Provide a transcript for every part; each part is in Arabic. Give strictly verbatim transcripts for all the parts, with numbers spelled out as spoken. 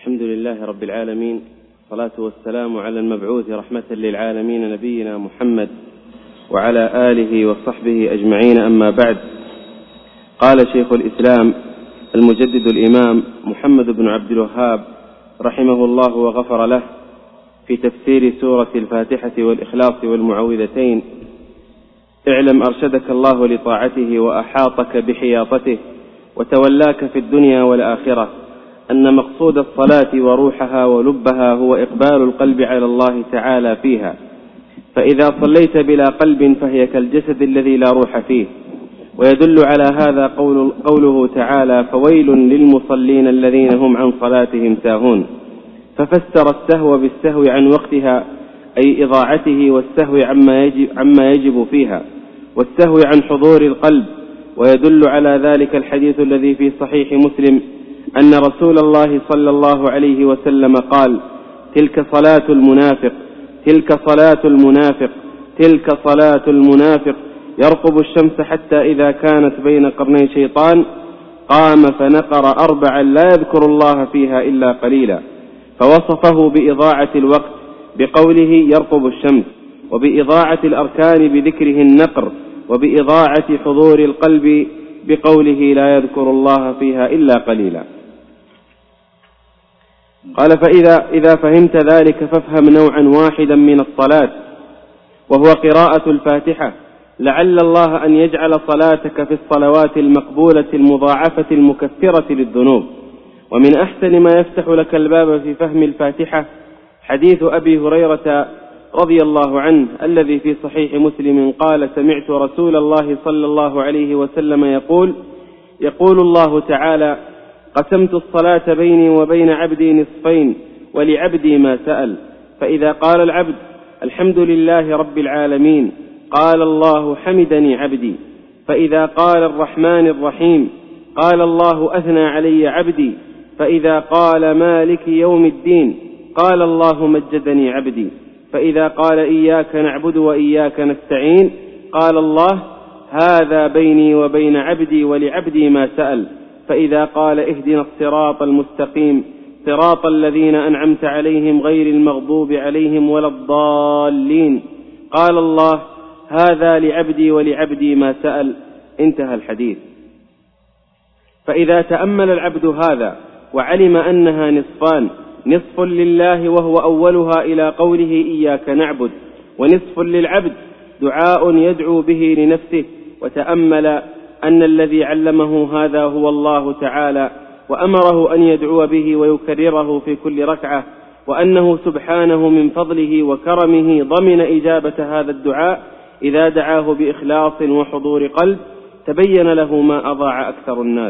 الحمد لله رب العالمين، والصلاة والسلام على المبعوث رحمة للعالمين نبينا محمد وعلى آله وصحبه أجمعين، أما بعد. قال شيخ الإسلام المجدد الإمام محمد بن عبد الوهاب رحمه الله وغفر له في تفسير سورة الفاتحة والإخلاص والمعوذتين: اعلم أرشدك الله لطاعته وأحاطك بحياطته وتولاك في الدنيا والآخرة أن مقصود الصلاة وروحها ولبها هو إقبال القلب على الله تعالى فيها، فإذا صليت بلا قلب فهي كالجسد الذي لا روح فيه. ويدل على هذا قول قوله تعالى: فويل للمصلين الذين هم عن صلاتهم ساهون، ففسر السهو بالسهو عن وقتها أي إضاعته، والسهو عما يجب, عما يجب فيها، والسهو عن حضور القلب. ويدل على ذلك الحديث الذي في صحيح مسلم أن رسول الله صلى الله عليه وسلم قال: تلك صلاة المنافق تلك صلاة المنافق تلك صلاة المنافق يرقب الشمس حتى إذا كانت بين قرني شيطان قام فنقر أربعا لا يذكر الله فيها إلا قليلا، فوصفه بإضاعة الوقت بقوله يرقب الشمس، وبإضاعة الأركان بذكره النقر، وبإضاعة حضور القلب بقوله لا يذكر الله فيها إلا قليلا. قال: فإذا إذا فهمت ذلك فافهم نوعا واحدا من الصلاة، وهو قراءة الفاتحة، لعل الله أن يجعل صلاتك في الصلوات المقبولة المضاعفة المكفرة للذنوب. ومن أحسن ما يفتح لك الباب في فهم الفاتحة حديث أبي هريرة رضي الله عنه الذي في صحيح مسلم قال: سمعت رسول الله صلى الله عليه وسلم يقول: يقول الله تعالى: قسمت الصلاة بيني وبين عبدي نصفين ولعبدي ما سأل، فإذا قال العبد الحمد لله رب العالمين قال الله حمدني عبدي، فإذا قال الرحمن الرحيم قال الله أثنى علي عبدي، فإذا قال مالك يوم الدين قال الله مجدني عبدي، فإذا قال إياك نعبد وإياك نستعين قال الله هذا بيني وبين عبدي ولعبدي ما سأل، فإذا قال اهدنا الصراط المستقيم صراط الذين أنعمت عليهم غير المغضوب عليهم ولا الضالين قال الله هذا لعبدي ولعبدي ما سأل. انتهى الحديث. فإذا تأمل العبد هذا وعلم أنها نصفان: نصف لله وهو أولها إلى قوله إياك نعبد، ونصف للعبد دعاء يدعو به لنفسه، وتأمل أن الذي علمه هذا هو الله تعالى، وأمره أن يدعو به ويكرره في كل ركعة، وأنه سبحانه من فضله وكرمه ضمن إجابة هذا الدعاء إذا دعاه بإخلاص وحضور قلب، تبين له ما أضاع أكثر الناس.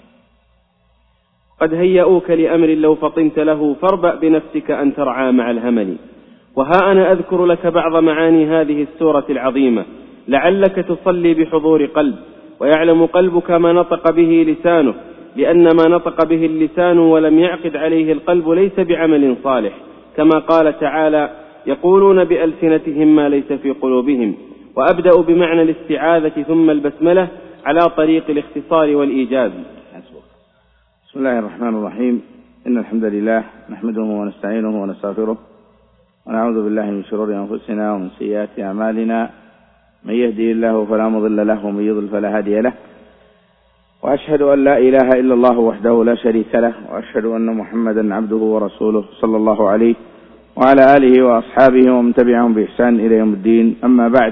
قد هيئوك لأمر لو فطنت له فاربأ بنفسك أن ترعى مع الهمل. وها أنا أذكر لك بعض معاني هذه السورة العظيمة لعلك تصلي بحضور قلب، ويعلم قلبك ما نطق به لسانه، لأن ما نطق به اللسان ولم يعقد عليه القلب ليس بعمل صالح، كما قال تعالى: يقولون بألسنتهم ما ليس في قلوبهم. وأبدأ بمعنى الاستعاذة ثم البسملة على طريق الاختصار والإيجاز. بسم الله الرحمن الرحيم. إن الحمد لله نحمده ونستعينه ونستغفره، ونعوذ بالله من شرور أنفسنا ومن سيئات أعمالنا، من يهدي الله فلا مضل له ومن يضلل فلا هادي له، وأشهد أن لا إله إلا الله وحده لا شريك له، وأشهد أن محمدا عبده ورسوله صلى الله عليه وعلى آله وأصحابه ومن تبعهم بإحسان إلى يوم الدين. أما بعد،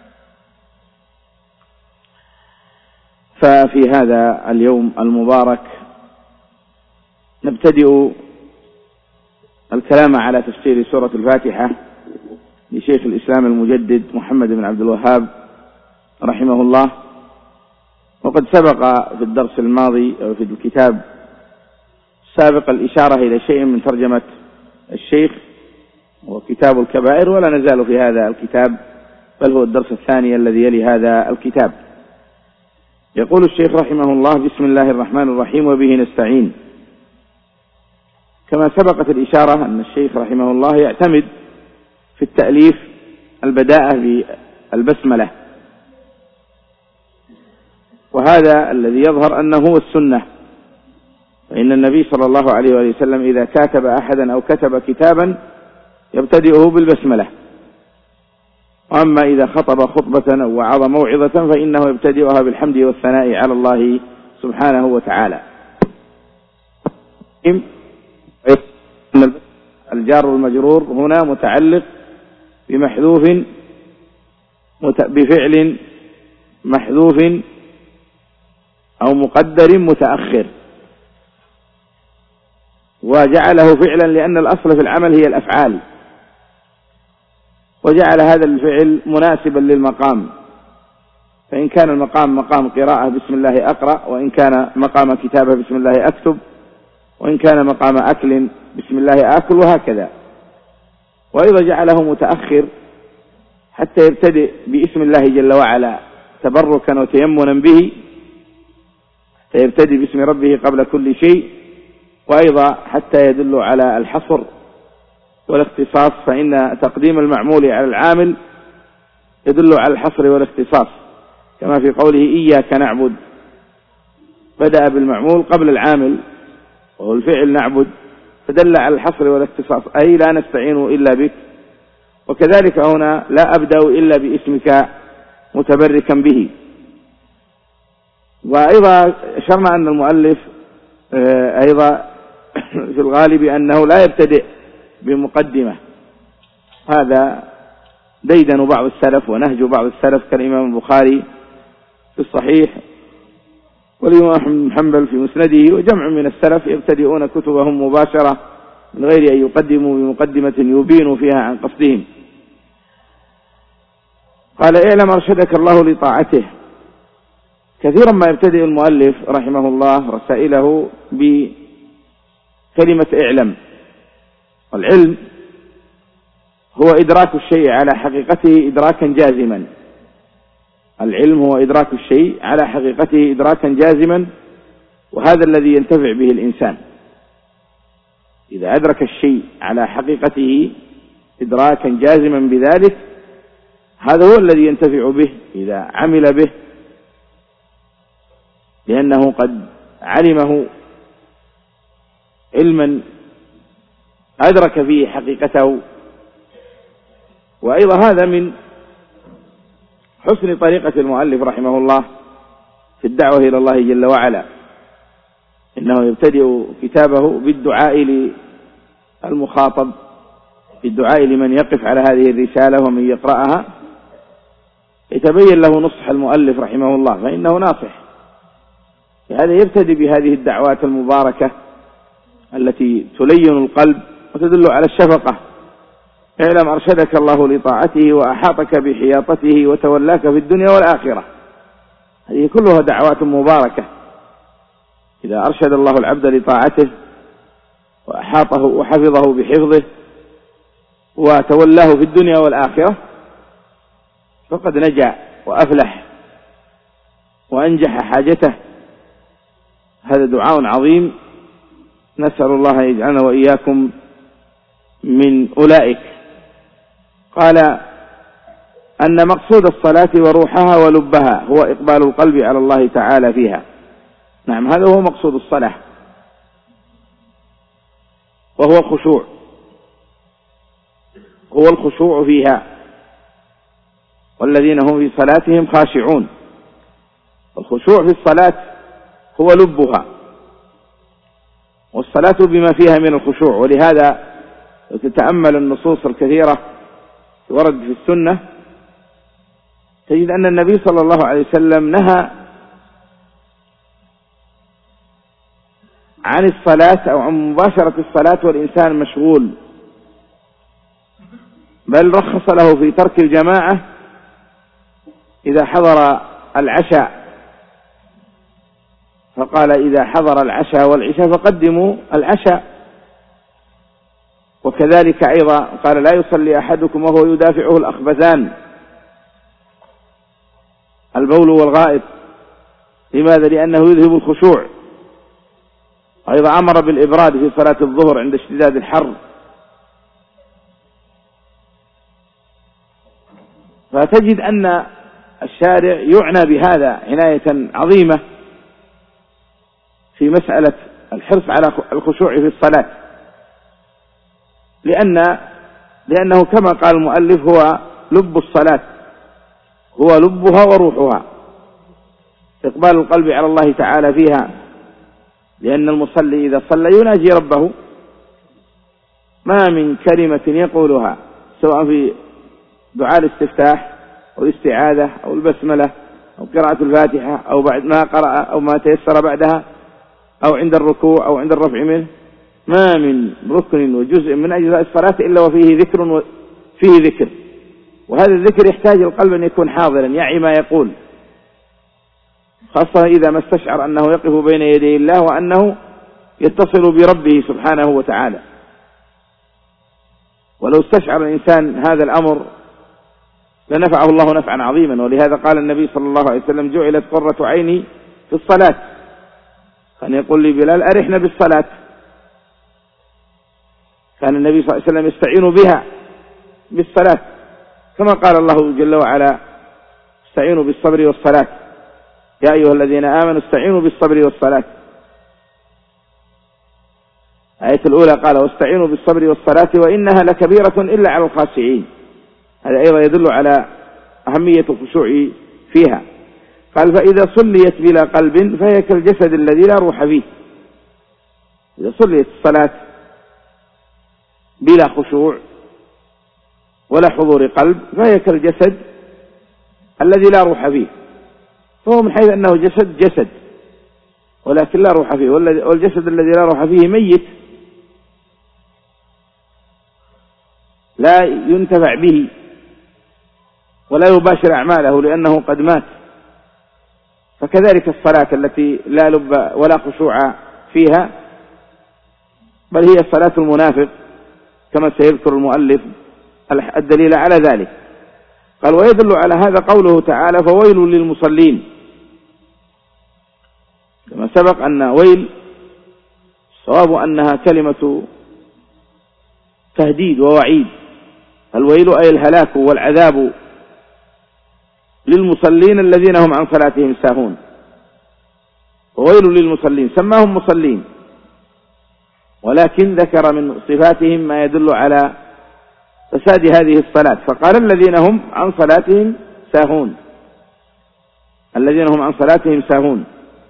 ففي هذا اليوم المبارك نبتدئ الكلام على تفسير سورة الفاتحة لشيخ الإسلام المجدد محمد بن عبد الوهاب رحمه الله. وقد سبق في الدرس الماضي أو في الكتاب سابق الإشارة إلى شيء من ترجمة الشيخ وكتاب الكبائر، ولا نزال في هذا الكتاب، بل هو الدرس الثاني الذي يلي هذا الكتاب. يقول الشيخ رحمه الله: بسم الله الرحمن الرحيم وبه نستعين. كما سبقت الإشارة أن الشيخ رحمه الله يعتمد في التأليف البداءة بالبسملة، وهذا الذي يظهر أنه هو السنة، فإن النبي صلى الله عليه وآله وسلم إذا كاتب أحدا أو كتب كتابا يبتدئه بالبسملة، وأما إذا خطب خطبة أو وعظ موعظة فإنه يبتدئها بالحمد والثناء على الله سبحانه وتعالى. الجار والمجرور هنا متعلق بمحذوف بفعل محذوف أو مقدر متأخر، وجعله فعلا لأن الأصل في العمل هي الأفعال، وجعل هذا الفعل مناسبا للمقام، فإن كان المقام مقام قراءة بسم الله أقرأ، وإن كان مقام كتابة بسم الله أكتب، وإن كان مقام أكل بسم الله آكل، وهكذا. وأيضا جعله متأخر حتى يبتدئ باسم الله جل وعلا تبركا وتيمنا به، حتى يبتدئ باسم ربه قبل كل شيء، وأيضا حتى يدل على الحصر والاختصاص، فإن تقديم المعمول على العامل يدل على الحصر والاختصاص، كما في قوله إياك نعبد، بدأ بالمعمول قبل العامل وهو الفعل نعبد، فدل على الحصر والاختصاص، أي لا نستعين إلا بك. وكذلك هنا لا أبدأ إلا باسمك متبركا به. وأيضا أشرنا أن المؤلف أيضا في الغالب أنه لا يبتدئ بمقدمة، هذا ديدن بعض السلف ونهج بعض السلف كالإمام البخاري في الصحيح والإمام أحمد بن حنبل في مسنده، وجمع من السلف يبتدئون كتبهم مباشرة من غير أن يقدموا بمقدمة يبين فيها عن قصدهم. قال اعلم أرشدك الله لطاعته. كثيرا ما يبتدئ المؤلف رحمه الله رسائله بكلمة اعلم، والعلم هو إدراك الشيء على حقيقته إدراكا جازما. العلم هو إدراك الشيء على حقيقته إدراكا جازما، وهذا الذي ينتفع به الإنسان. إذا أدرك الشيء على حقيقته إدراكا جازما بذلك، هذا هو الذي ينتفع به إذا عمل به، لأنه قد علمه علما أدرك فيه حقيقته. وأيضا هذا من حسن طريقة المؤلف رحمه الله في الدعوة إلى الله جل وعلا، إنه يبتدئ كتابه بالدعاء للمخاطب، بالدعاء لمن يقف على هذه الرسالة ومن يقرأها، يتبين له نصح المؤلف رحمه الله، فإنه ناصح. هذا يبتدئ بهذه الدعوات المباركة التي تلين القلب وتدل على الشفقة. اعلم أرشدك الله لطاعته وأحاطك بحياطته وتولاك في الدنيا والآخرة. هذه كلها دعوات مباركة. إذا أرشد الله العبد لطاعته وأحاطه وحفظه بحفظه وتولاه في الدنيا والآخرة فقد نجا وأفلح وأنجح حاجته. هذا دعاء عظيم، نسأل الله أن يجعلنا وإياكم من أولئك. قال أن مقصود الصلاة وروحها ولبها هو إقبال القلب على الله تعالى فيها. نعم، هذا هو مقصود الصلاة، وهو الخشوع، هو الخشوع فيها، والذين هم في صلاتهم خاشعون. الخشوع في الصلاة هو لبها، والصلاة بما فيها من الخشوع. ولهذا تتأمل النصوص الكثيرة ورد في السنة تجد أن النبي صلى الله عليه وسلم نهى عن الصلاة أو عن مباشرة الصلاة والإنسان مشغول، بل رخص له في ترك الجماعة إذا حضر العشاء، فقال إذا حضر العشاء والعشاء فقدموا العشاء. وكذلك أيضا قال لا يصلي أحدكم وهو يدافعه الأخبثان، البول والغائط. لماذا؟ لأنه يذهب الخشوع. أيضا أمر بالإبراد في صلاة الظهر عند اشتداد الحر. فتجد أن الشارع يعنى بهذا عناية عظيمة في مسألة الحرص على الخشوع في الصلاة، لأن لأنه كما قال المؤلف هو لب الصلاة، هو لبها وروحها، إقبال القلب على الله تعالى فيها، لأن المصلي إذا صلى يناجي ربه، ما من كلمة يقولها سواء في دعاء الاستفتاح أو الاستعاذة أو البسملة أو قراءة الفاتحة أو بعد ما قرأ أو ما تيسر بعدها أو عند الركوع أو عند الرفع منه، ما من ركن وجزء من أجزاء الصلاة إلا وفيه ذكر وفيه ذكر، وهذا الذكر يحتاج القلب أن يكون حاضرا يعي ما يقول، خاصة إذا ما استشعر أنه يقف بين يدي الله وأنه يتصل بربه سبحانه وتعالى. ولو استشعر الإنسان هذا الأمر لنفعه الله نفعا عظيما، ولهذا قال النبي صلى الله عليه وسلم جعلت قرة عيني في الصلاة، كان يقول لي بلال أرحنا بالصلاة، كان النبي صلى الله عليه وسلم يستعين بها بالصلاة، كما قال الله جل وعلا استعينوا بالصبر والصلاة، يا أيها الذين آمنوا استعينوا بالصبر والصلاة. آية الأولى قال واستعينوا بالصبر والصلاة وإنها لكبيرة إلا على الخاشعين، هذا أيضا يدل على أهمية الخشوع فيها. قال فإذا صليت بلا قلب فهي كالجسد الذي لا روح فيه، إذا صليت الصلاة بلا خشوع ولا حضور قلب فهي كالجسد الذي لا روح فيه، فهو من حيث أنه جسد جسد ولكن لا روح فيه، والجسد الذي لا روح فيه ميت لا ينتفع به ولا يباشر أعماله لأنه قد مات. فكذلك الصلاة التي لا لب ولا خشوع فيها، بل هي صلاة المنافق كما سيذكر المؤلف الدليل على ذلك. قال ويدل على هذا قوله تعالى فويل للمصلين، كما سبق أن ويل الصواب أنها كلمة تهديد ووعيد، الويل أي الهلاك والعذاب للمصلين الذين هم عن صلاتهم ساهون، وويل للمصلين سماهم مصلين، ولكن ذكر من صفاتهم ما يدل على فساد هذه الصلاة، فقال الذين هم عن صلاتهم ساهون، الذين هم عن صلاتهم ساهون.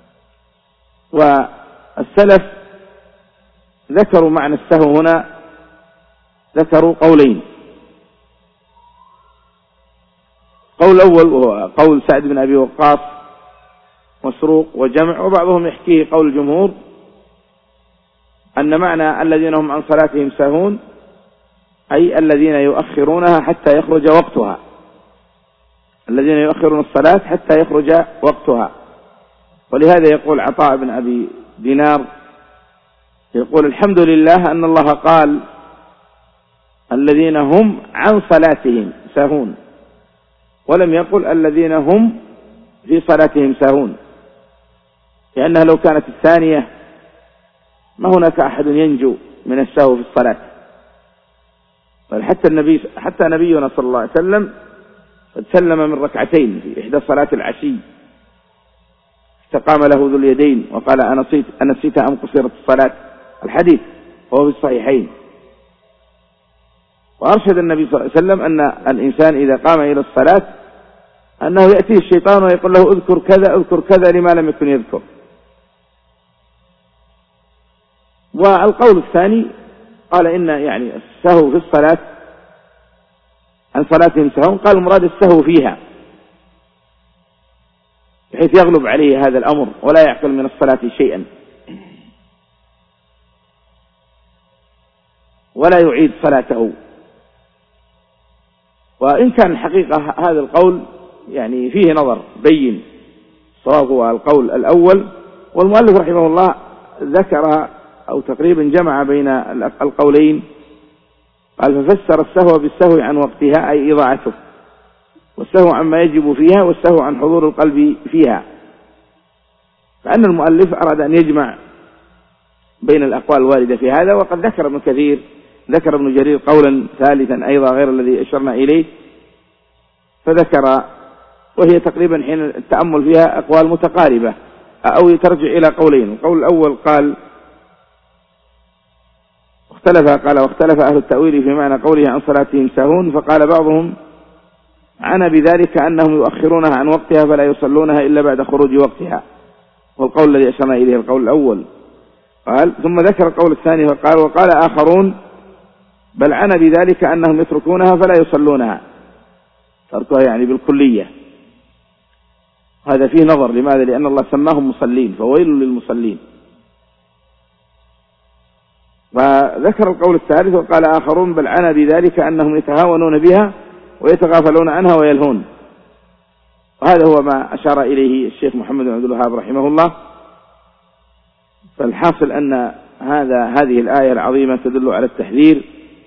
والسلف ذكروا معنى السهو هنا، ذكروا قولين، قول الأول وهو قول سعد بن أبي وقاص مسروق وجمع، وبعضهم يحكيه قول الجمهور أن معنى الذين هم عن صلاتهم ساهون أي الذين يؤخرونها حتى يخرج وقتها، الذين يؤخرون الصلاة حتى يخرج وقتها. ولهذا يقول عطاء بن أبي دينار يقول الحمد لله أن الله قال الذين هم عن صلاتهم ساهون، ولم يقل الذين هم في صلاتهم ساهون، لأنها لو كانت الثانية ما هناك أحد ينجو من السهو في الصلاة، بل حتى النبي حتى نبينا صلى الله عليه وسلم قد سلم من ركعتين في إحدى صلاة العشي، استقام له ذو اليدين وقال أنسيت أنسيت أم قصرت الصلاة، الحديث وهو في الصحيحين. وأرشد النبي صلى الله عليه وسلم أن الإنسان إذا قام إلى الصلاة أنه يأتيه الشيطان ويقول له اذكر كذا اذكر كذا لما لم يكن يذكر. والقول الثاني قال إن يعني السهو في الصلاة عن صلاتهم سهو، قال المراد السهو فيها بحيث يغلب عليه هذا الأمر ولا يعقل من الصلاة شيئا ولا يعيد صلاته. وإن كان الحقيقة هذا القول يعني فيه نظر بين، صواب هو القول الأول، والمؤلف رحمه الله ذكر أو تقريبا جمع بين القولين، قال ففسر السهو بالسهو عن وقتها أي إضاعته، والسهو عما يجب فيها، والسهو عن حضور القلب فيها. فأن المؤلف أراد أن يجمع بين الأقوال الواردة في هذا، وقد ذكر ابن كثير ذكر ابن جرير قولا ثالثا أيضا غير الذي أشرنا إليه، فذكر وهي تقريبا حين التأمل فيها أقوال متقاربة أو ترجع إلى قولين. القول الأول قال واختلف قال واختلف أهل التأويل في معنى قوله عن صلاتهم ساهون، فقال بعضهم عنا بذلك أنهم يؤخرونها عن وقتها فلا يصلونها إلا بعد خروج وقتها، والقول الذي أشرنا إليه القول الأول. قال ثم ذكر القول الثاني فقال وقال آخرون بل عنا بذلك أنهم يتركونها فلا يصلونها، تركها يعني بالكلية. هذا فيه نظر، لماذا؟ لأن الله سماهم مصلين فويل للمصلين. وذكر القول الثالث وقال آخرون بل عنا بذلك أنهم يتهاونون بها ويتغافلون عنها ويلهون. وهذا هو ما أشار إليه الشيخ محمد بن عبد الوهاب رحمه الله. فالحاصل أن هذا هذه الآية العظيمة تدل على التحذير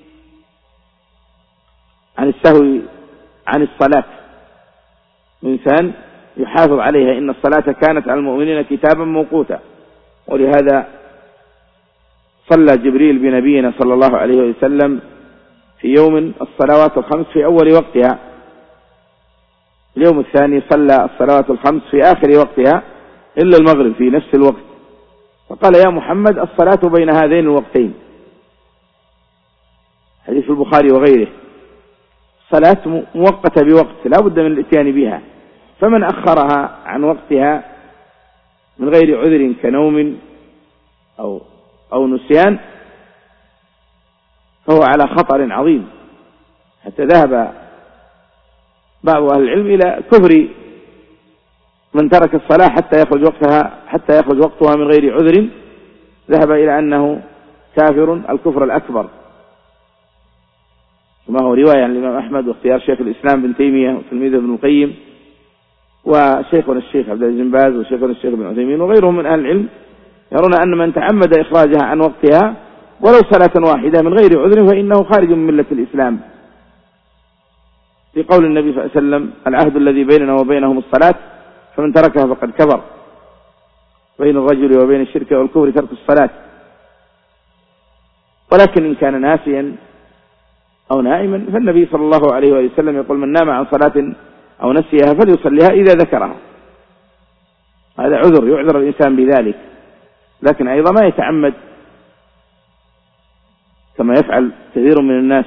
عن السهو عن الصلاة، الإنسان يحافظ عليها، إن الصلاة كانت على المؤمنين كتابا موقوتا. ولهذا صلى جبريل بنبينا صلى الله عليه وسلم في يوم الصلوات الخمس في أول وقتها، اليوم الثاني صلى الصلوات الخمس في آخر وقتها إلا المغرب في نفس الوقت، فقال يا محمد الصلاة بين هذين الوقتين، حديث البخاري وغيره، صلاة موقتة بوقت لا بد من الاتيان بها، فمن أخرها عن وقتها من غير عذر كنوم أو أو نسيان فهو على خطر عظيم، حتى ذهب بعض أهل العلم إلى كفر من ترك الصلاة حتى يخرج وقتها حتى يخرج وقتها من غير عذر، ذهب إلى أنه كافر الكفر الأكبر، كما هو رواية عن الإمام أحمد واختيار شيخ الإسلام بن تيمية وتلميذه ابن القيم وشيخنا الشيخ عبد العزيز بن باز وشيخنا الشيخ ابن عثيمين وغيرهم من أهل العلم، يرون أن من تعمد إخراجها عن وقتها ولو صلاة واحدة من غير عذر فإنه خارج من ملة الإسلام، في قول النبي صلى الله عليه وسلم العهد الذي بيننا وبينهم الصلاة فمن تركها فقد كفر، بين الرجل وبين الشرك والكفر ترك الصلاة. ولكن إن كان ناسيا أو نائما فالنبي صلى الله عليه وسلم يقول من نام عن صلاة أو نسيها فليصليها إذا ذكرها، هذا عذر يعذر الإنسان بذلك، لكن أيضا ما يتعمد كما يفعل كثير من الناس،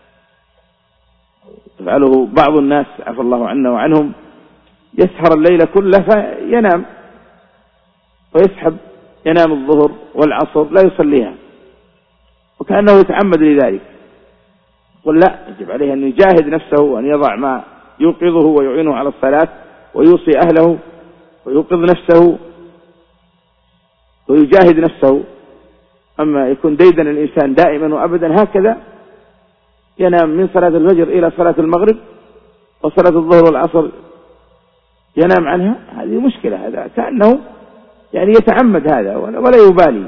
يفعله بعض الناس عفى الله عنا وعنهم، يسهر الليل كله فينام ويسحب ينام الظهر والعصر لا يصليها وكأنه يتعمد لذلك. قل لا، يجب عليه أن يجاهد نفسه وأن يضع ما يوقظه ويعينه على الصلاة ويوصي أهله ويوقظ نفسه ويجاهد نفسه. أما يكون ديدن الإنسان دائما وأبدا هكذا، ينام من صلاة الفجر إلى صلاة المغرب وصلاة الظهر والعصر ينام عنها، هذه مشكلة، هذا كأنه يعني يتعمد هذا ولا يبالي.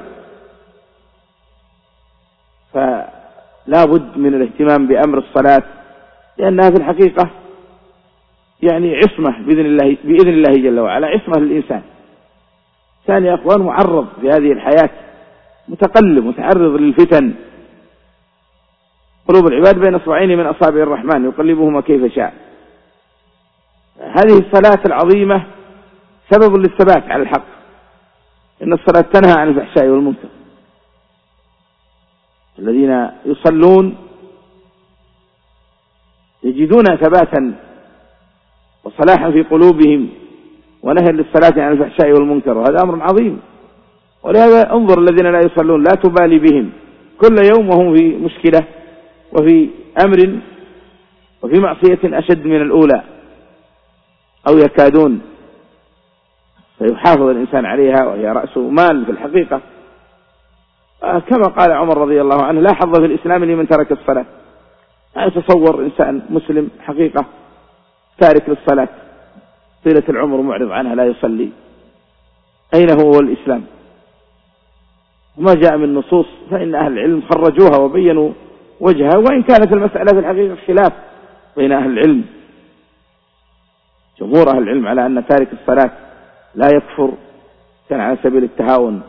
فلا بد من الاهتمام بأمر الصلاة، لأنها في الحقيقة يعني عصمة بإذن الله بإذن الله جل وعلا، عصمة للإنسان. ثاني أخوان معرض في هذه الحياة، متقلب متعرض للفتن، قلوب العباد بين اصبعين من أصابع الرحمن يقلبهما كيف شاء. هذه الصلاة العظيمة سبب للثبات على الحق، إن الصلاة تنهى عن الفحشاء والمنكر. الذين يصلون يجدون ثباتا وصلاحا في قلوبهم ونهي للصلاة عن الفحشاء والمنكر، وهذا أمر عظيم. ولهذا انظر الذين لا يصلون لا تبالي بهم، كل يوم وهم في مشكلة وفي أمر وفي معصية أشد من الأولى أو يكادون، فيحافظ الإنسان عليها وهي رأس مال في الحقيقة. كما قال عمر رضي الله عنه لا حظ في الإسلام لمن ترك الصلاة. يتصور إنسان مسلم حقيقة تارك للصلاة طيلة العمر معرض عنها لا يصلي، أين هو الإسلام؟ وما جاء من نصوص فإن أهل العلم خرجوها وبينوا وجهها، وإن كانت المسألة في الحقيقة خلاف بين أهل العلم. جمهور أهل العلم على أن تارك الصلاة لا يكفر، كان على سبيل التهاون،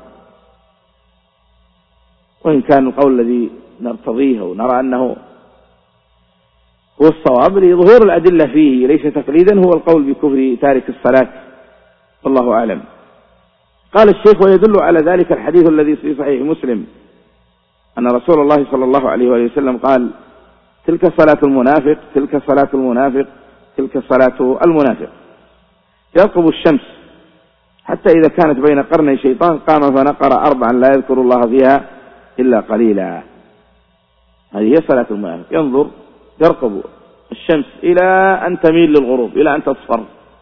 وإن كان القول الذي نرتضيه ونرى أنه هو الصواب لظهور الأدلة فيه ليس تقليدا هو القول بكفر تارك الصلاة، والله أعلم. قال الشيخ ويدل على ذلك الحديث الذي في صحيح مسلم أن رسول الله صلى الله عليه وآله وسلم قال: تلك صلاة المنافق، تلك صلاة المنافق، تلك صلاة المنافق. يرقب الشمس حتى إذا كانت بين قرني شيطان قام فنقر أربعا لا يذكر الله فيها إلا قليلا. هذه هي صلاة المنافق، ينظر يرقب الشمس إلى أن تميل للغروب، إلى أن تصفر،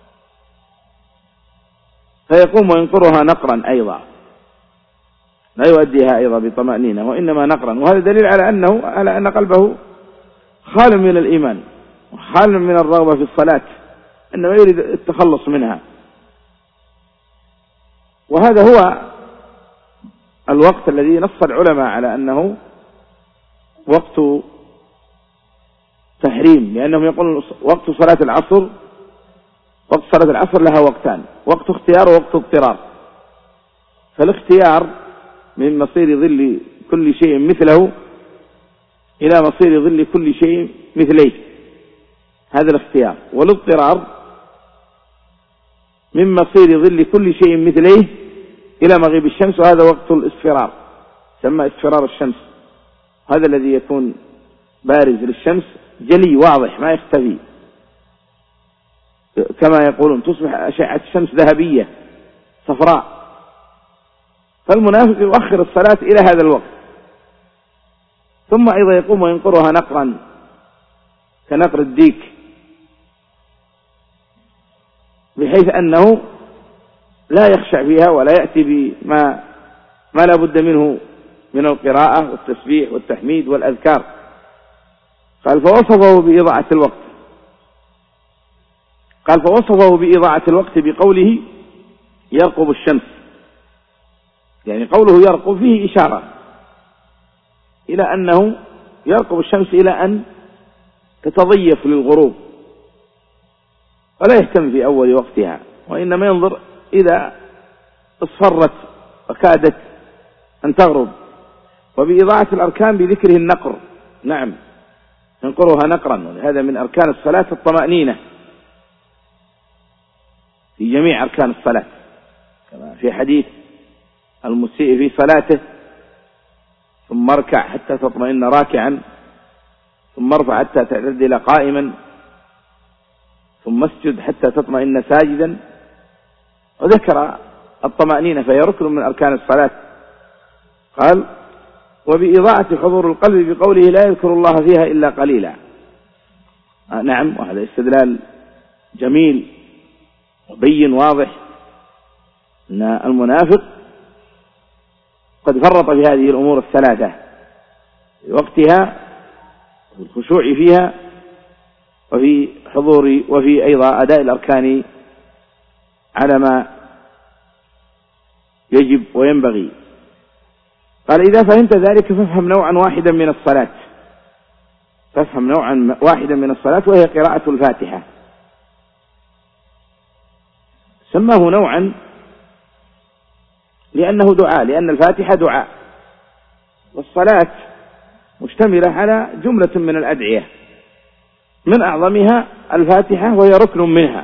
فيقوم وينقرها نقرا أيضا، لا يؤديها أيضا بطمأنينة وإنما نقرا. وهذا دليل على أنه على أن قلبه خال من الإيمان وخال من الرغبة في الصلاة، أنه يريد التخلص منها. وهذا هو الوقت الذي نص العلماء على أنه وقت تحريم، لأنهم يقولون وقت صلاة العصر، وقت صلاة العصر لها وقتان: وقت اختيار ووقت اضطرار. فالاختيار من مصير ظل كل شيء مثله إلى مصير ظل كل شيء مثليه، هذا الاختيار. والاضطرار من مصير ظل كل شيء مثليه إلى مغيب الشمس، وهذا وقت الاصفرار، سمى اصفرار الشمس. هذا الذي يكون بارز للشمس جلي واضح ما يختفي، كما يقولون تصبح أشعة الشمس ذهبية صفراء. فالمنافق يؤخر الصلاة إلى هذا الوقت، ثم أيضا يقوم وينقرها نقرا كنقر الديك، بحيث أنه لا يخشع فيها ولا يأتي بما ما لا بد منه من القراءة والتسبيح والتحميد والأذكار. قال فوصفه بإضاعة الوقت قال فوصفه بإضاعة الوقت بقوله يرقب الشمس، يعني قوله يرقب فيه إشارة إلى أنه يرقب الشمس إلى أن تتضيف للغروب، ولا يهتم في أول وقتها، وإنما ينظر إذا اصفرت وكادت أن تغرب. وبإضاعة الأركان بذكره النقر، نعم ينقرها نقرا، هذا من أركان الصلاة الطمأنينة في جميع أركان الصلاة، كما في حديث المسيء في صلاته: ثم اركع حتى تطمئن راكعا، ثم ارفع حتى تعتدل قائما، ثم اسجد حتى تطمئن ساجدا. وذكر الطمأنينة فهي ركن من أركان الصلاة. قال وبإضاعة حضور القلب بقوله لا يذكر الله فيها إلا قليلا. آه نعم، وهذا استدلال جميل وبين واضح أن المنافق قد فرط في هذه الأمور الثلاثة في وقتها وفي الخشوع فيها وفي حضور وفي أيضا أداء الأركان على ما يجب وينبغي. قال إذا فهمت ذلك فافهم نوعا واحدا من الصلاة فافهم نوعا واحدا من الصلاة وهي قراءة الفاتحة. سماه نوعا لأنه دعاء، لأن الفاتحة دعاء، والصلاة مشتملة على جملة من الأدعية، من أعظمها الفاتحة وهي ركن منها.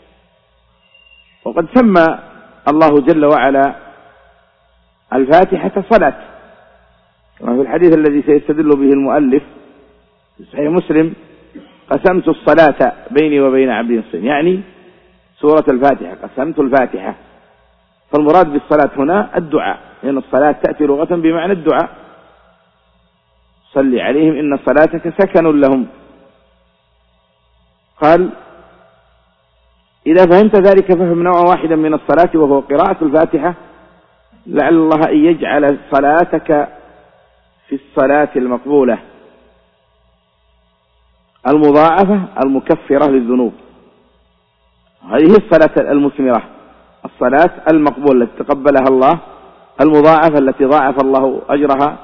وقد سمى الله جل وعلا الفاتحة صلاة، كما في الحديث الذي سيستدل به المؤلف في صحيح مسلم: قسمت الصلاة بيني وبين عبدي نصفين، يعني سورة الفاتحة قسمت الفاتحة. فالمراد بالصلاة هنا الدعاء، لأن الصلاة تأتي لغة بمعنى الدعاء: صل عليهم إن صلاتك سكن لهم. قال إذا فهمت ذلك فهم نوعا واحدا من الصلاة وهو قراءة الفاتحة، لعل الله أن يجعل صلاتك في الصلاة المقبولة المضاعفة المكفرة للذنوب. هذه الصلاة المثمرة، الصلاة المقبولة التي تقبلها الله، المضاعفة التي ضاعف الله أجرها.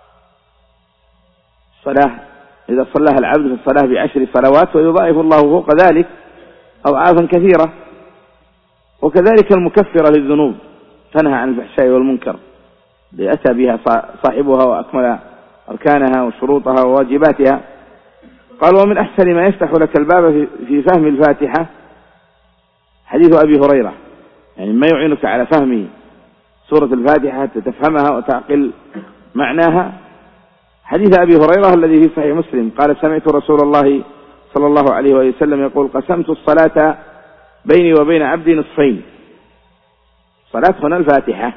الصلاة إذا صلاها العبد في الصلاة بعشر صلوات ويضاعف الله فوق ذلك أضعافا كثيرة. وكذلك المكفرة للذنوب، تنهى عن الفحشاء والمنكر لأتى بها صاحبها وأكمل أركانها وشروطها وواجباتها. قال ومن أحسن ما يفتح لك الباب في فهم الفاتحة حديث أبي هريرة، يعني ما يعينك على فهم سورة الفاتحة تفهمها وتعقل معناها حديث أبي هريرة الذي في صحيح مسلم قال سمعت رسول الله صلى الله عليه وسلم يقول قسمت الصلاة بيني وبين عبدي نصفين. صلاة هنا الفاتحة،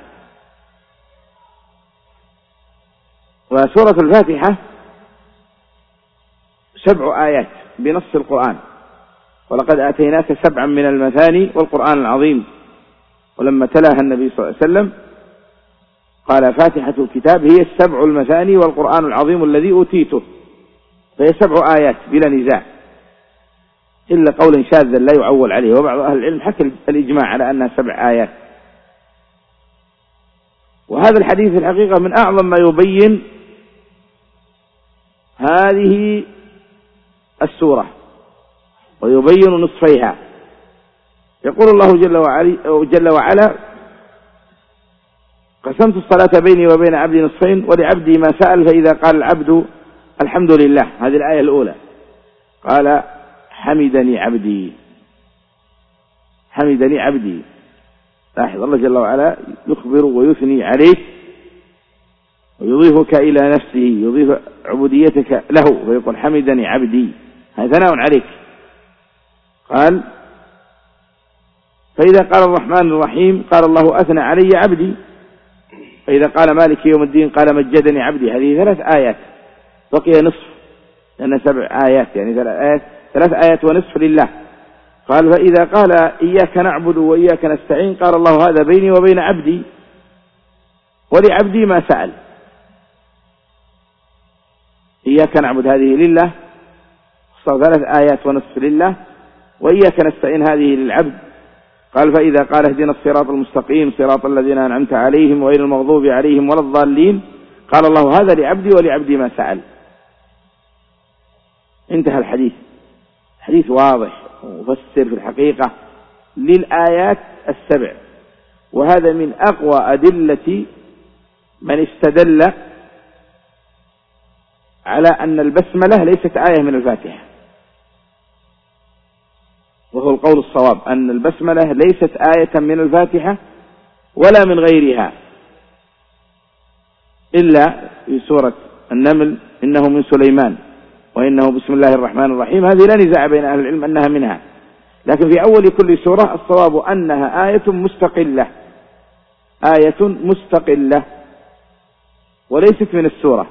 وسورة الفاتحة سبع آيات بنص القرآن، ولقد آتيناك سبعا من المثاني والقرآن العظيم. ولما تلاها النبي صلى الله عليه وسلم قال فاتحة الكتاب هي السبع المثاني والقرآن العظيم الذي أوتيته، فهي سبع آيات بلا نزاع، إلا قول شاذا لا يعول عليه، وبعض أهل العلم حكى الإجماع على أنها سبع آيات. وهذا الحديث في الحقيقة من أعظم ما يبين هذه السورة ويبين نصفيها. يقول الله جل وعلا, جل وعلا قسمت الصلاة بيني وبين عبدي نصفين ولعبدي ما سأل، فإذا قال العبد الحمد لله، هذه الآية الأولى، قال حمدني عبدي، حمدني عبدي. لاحظ الله جل وعلا يخبر ويثني عليك ويضيفك إلى نفسه، يضيف عبوديتك له، ويقول حمدني عبدي، هذا ثناء عليك. قال فإذا قال الرحمن الرحيم قال الله أثنى علي عبدي، فإذا قال مالك يوم الدين قال مجدني عبدي. هذه ثلاث آيات، بقي نصف لأن سبع آيات يعني ثلاث آيات, ثلاث آيات ونصف لله. قال فإذا قال إياك نعبد وإياك نستعين قال الله هذا بيني وبين عبدي ولعبدي ما سأل. إياك نعبد هذه لله، صار ثلاث آيات ونصف لله، وإياك نستعين هذه للعبد. قال فإذا قال اهدنا الصراط المستقيم صراط الذين أنعمت عليهم غير المغضوب عليهم ولا الضالين قال الله هذا لعبدي ولعبدي ما سأل. انتهى الحديث. حديث واضح ومفسر في الحقيقة للآيات السبع، وهذا من أقوى أدلة من استدل على أن البسملة ليست آية من الفاتحة، وهو القول الصواب أن البسملة ليست آية من الفاتحة ولا من غيرها، إلا في سورة النمل إنه من سليمان وإنه بسم الله الرحمن الرحيم، هذه لا نزاع بين أهل العلم أنها منها. لكن في أول كل سورة الصواب أنها آية مستقلة، آية مستقلة وليست من السورة.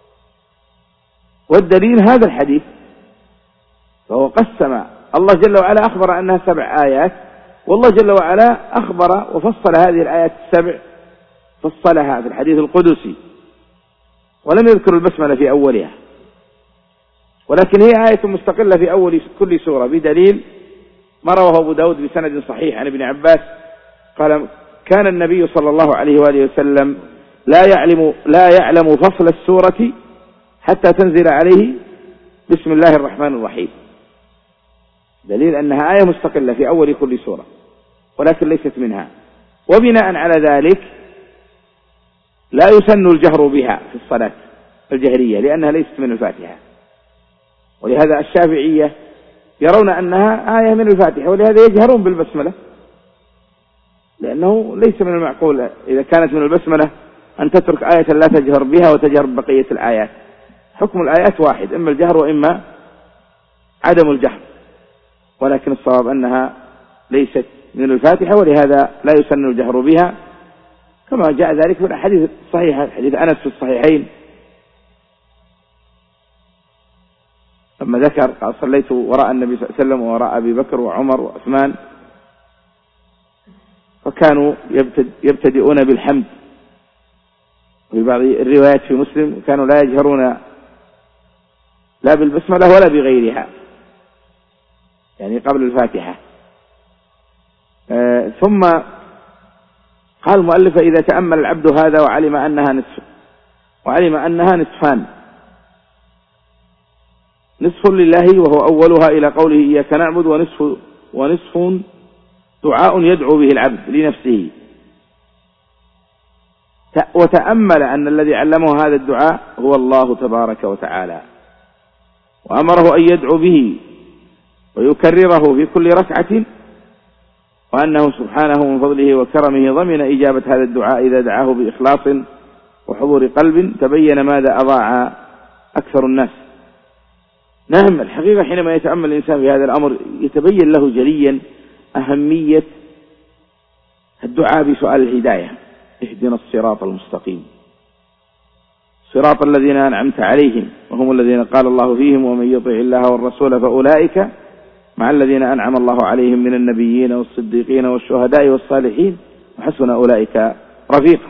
والدليل هذا الحديث، فهو قسم، الله جل وعلا أخبر أنها سبع آيات، والله جل وعلا أخبر وفصل هذه الآيات السبع، فصلها في الحديث القدسي، ولم يذكر البسملة في أولها، ولكن هي آية مستقلة في أول كل سورة، بدليل ما رواه أبو داود بسند صحيح عن ابن عباس قال كان النبي صلى الله عليه وآله وسلم لا يعلم, لا يعلم فصل السورة حتى تنزل عليه بسم الله الرحمن الرحيم، دليل أنها آية مستقلة في أول كل سورة ولكن ليست منها. وبناء على ذلك لا يسن الجهر بها في الصلاة الجهرية لأنها ليست من الفاتحة، ولهذا الشافعية يرون أنها آية من الفاتحة، ولهذا يجهرون بالبسملة، لأنه ليس من المعقول إذا كانت من البسملة أن تترك آية لا تجهر بها وتجهر ببقية الآيات. حكم الآيات واحد، إما الجهر وإما عدم الجهر، ولكن الصواب أنها ليست من الفاتحة، ولهذا لا يسن الجهر بها، كما جاء ذلك في الحديث الصحيح، حديث أنس في الصحيحين لما ذكر قال صليت وراء النبي صلى الله عليه وسلم وراء أبي بكر وعمر وعثمان، فكانوا يبتدئون بالحمد، وفي بعض الروايات في مسلم كانوا لا يجهرون لا بالبسملة ولا بغيرها، يعني قبل الفاتحة. آه ثم قال المؤلف إذا تأمل العبد هذا وعلم أنها نصف وعلم أنها نصفان، نصف لله وهو أولها إلى قوله إياك نعبد، ونصف, ونصف دعاء يدعو به العبد لنفسه، وتأمل أن الذي علمه هذا الدعاء هو الله تبارك وتعالى، وأمره أن يدعو به ويكرره في كل ركعة، وأنه سبحانه من فضله وكرمه ضمن إجابة هذا الدعاء إذا دعاه بإخلاص وحضور قلب تبين ماذا أضاع أكثر الناس. نعم، الحقيقة حينما يتأمل الإنسان في هذا الأمر يتبين له جليا أهمية الدعاء بسؤال الهداية. اهدنا الصراط المستقيم صراط الذين أنعمت عليهم وهم الذين قال الله فيهم ومن يطع الله والرسول فأولئك مع الذين أنعم الله عليهم من النبيين والصديقين والشهداء والصالحين وحسن أولئك رفيقا.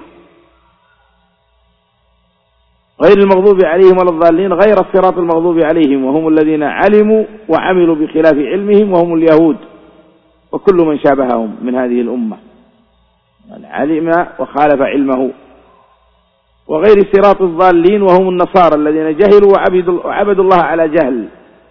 غير المغضوب عليهم ولا الضالين غير الصراط المغضوب عليهم وهم الذين علموا وعملوا بخلاف علمهم وهم اليهود وكل من شابههم من هذه الأمة، علم وخالف علمه. وغير صراط الضالين وهم النصارى الذين جهلوا وعبدوا الله على جهل،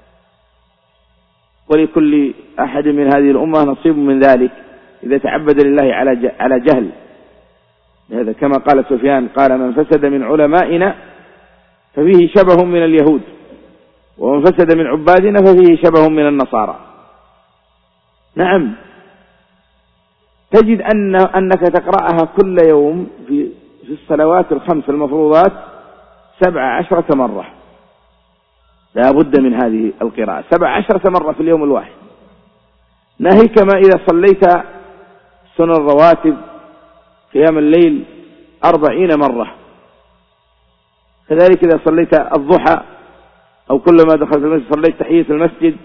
ولكل أحد من هذه الأمة نصيب من ذلك إذا تعبد لله على جهل. هذا كما قال سفيان قال من فسد من علمائنا ففيه شبه من اليهود ومن فسد من عبادنا ففيه شبه من النصارى. نعم، تجد أن أنك تقرأها كل يوم في في الصلوات الخمس المفروضات سبع عشرة مرة، لا بد من هذه القراءة سبع عشرة مرة في اليوم الواحد، ناهيك ما إذا صليت سنن الرواتب قيام الليل أربعين مرة، كذلك إذا صليت الضحى أو كلما دخلت المسجد صليت تحية المسجد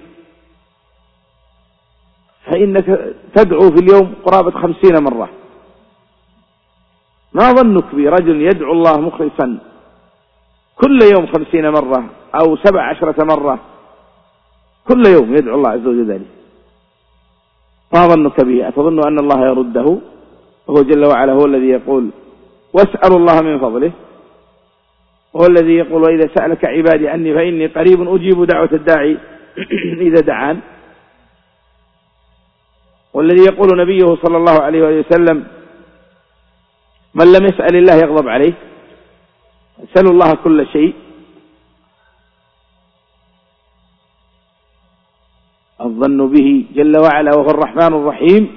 فإنك تدعو في اليوم قرابة خمسين مرة. ما ظنك برجل يدعو الله مخلصا كل يوم خمسين مرة أو سبع عشرة مرة كل يوم يدعو الله عز وجل ذلك؟ ما ظنك به؟ أتظن أن الله يرده؟ وهو جل وعلا هو الذي يقول واسألوا الله من فضله، هو الذي يقول وإذا سألك عبادي عني فإني قريب أجيب دعوة الداعي إذا دعان، والذي يقول نبيه صلى الله عليه وسلم من لم يسأل الله يغضب عليه، اسألوا الله كل شيء. الظن به جل وعلا وهو الرحمن الرحيم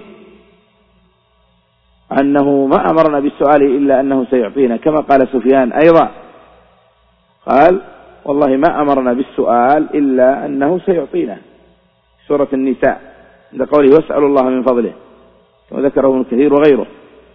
أنه ما أمرنا بالسؤال إلا أنه سيعطينا، كما قال سفيان أيضا قال والله ما أمرنا بالسؤال إلا أنه سيعطينا، سورة النساء عند قوله واسألوا الله من فضله كما ذكره ابن كثير وغيره.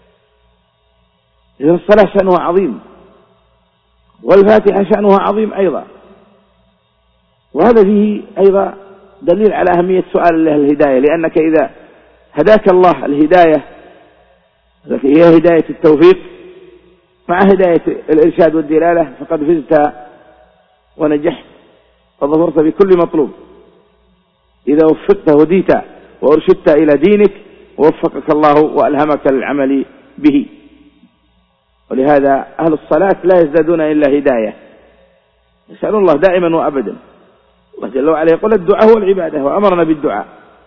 إذن الصلاة شأنها عظيم والفاتحة شأنها عظيم أيضا، وهذا فيه أيضا دليل على أهمية سؤال الله الهداية، لأنك إذا هداك الله الهداية التي هي هداية التوفيق مع هداية الإرشاد والدلالة فقد فزت ونجحت وظفرت بكل مطلوب. إذا وفقت هديت وأرشدت إلى دينك ووفقك الله وألهمك العمل به. ولهذا أهل الصلاة لا يزدادون إلا هداية، يسألون الله دائما وأبدا. الله جل وعلا يقول الدعاء هو العبادة وأمرنا بالدعاء.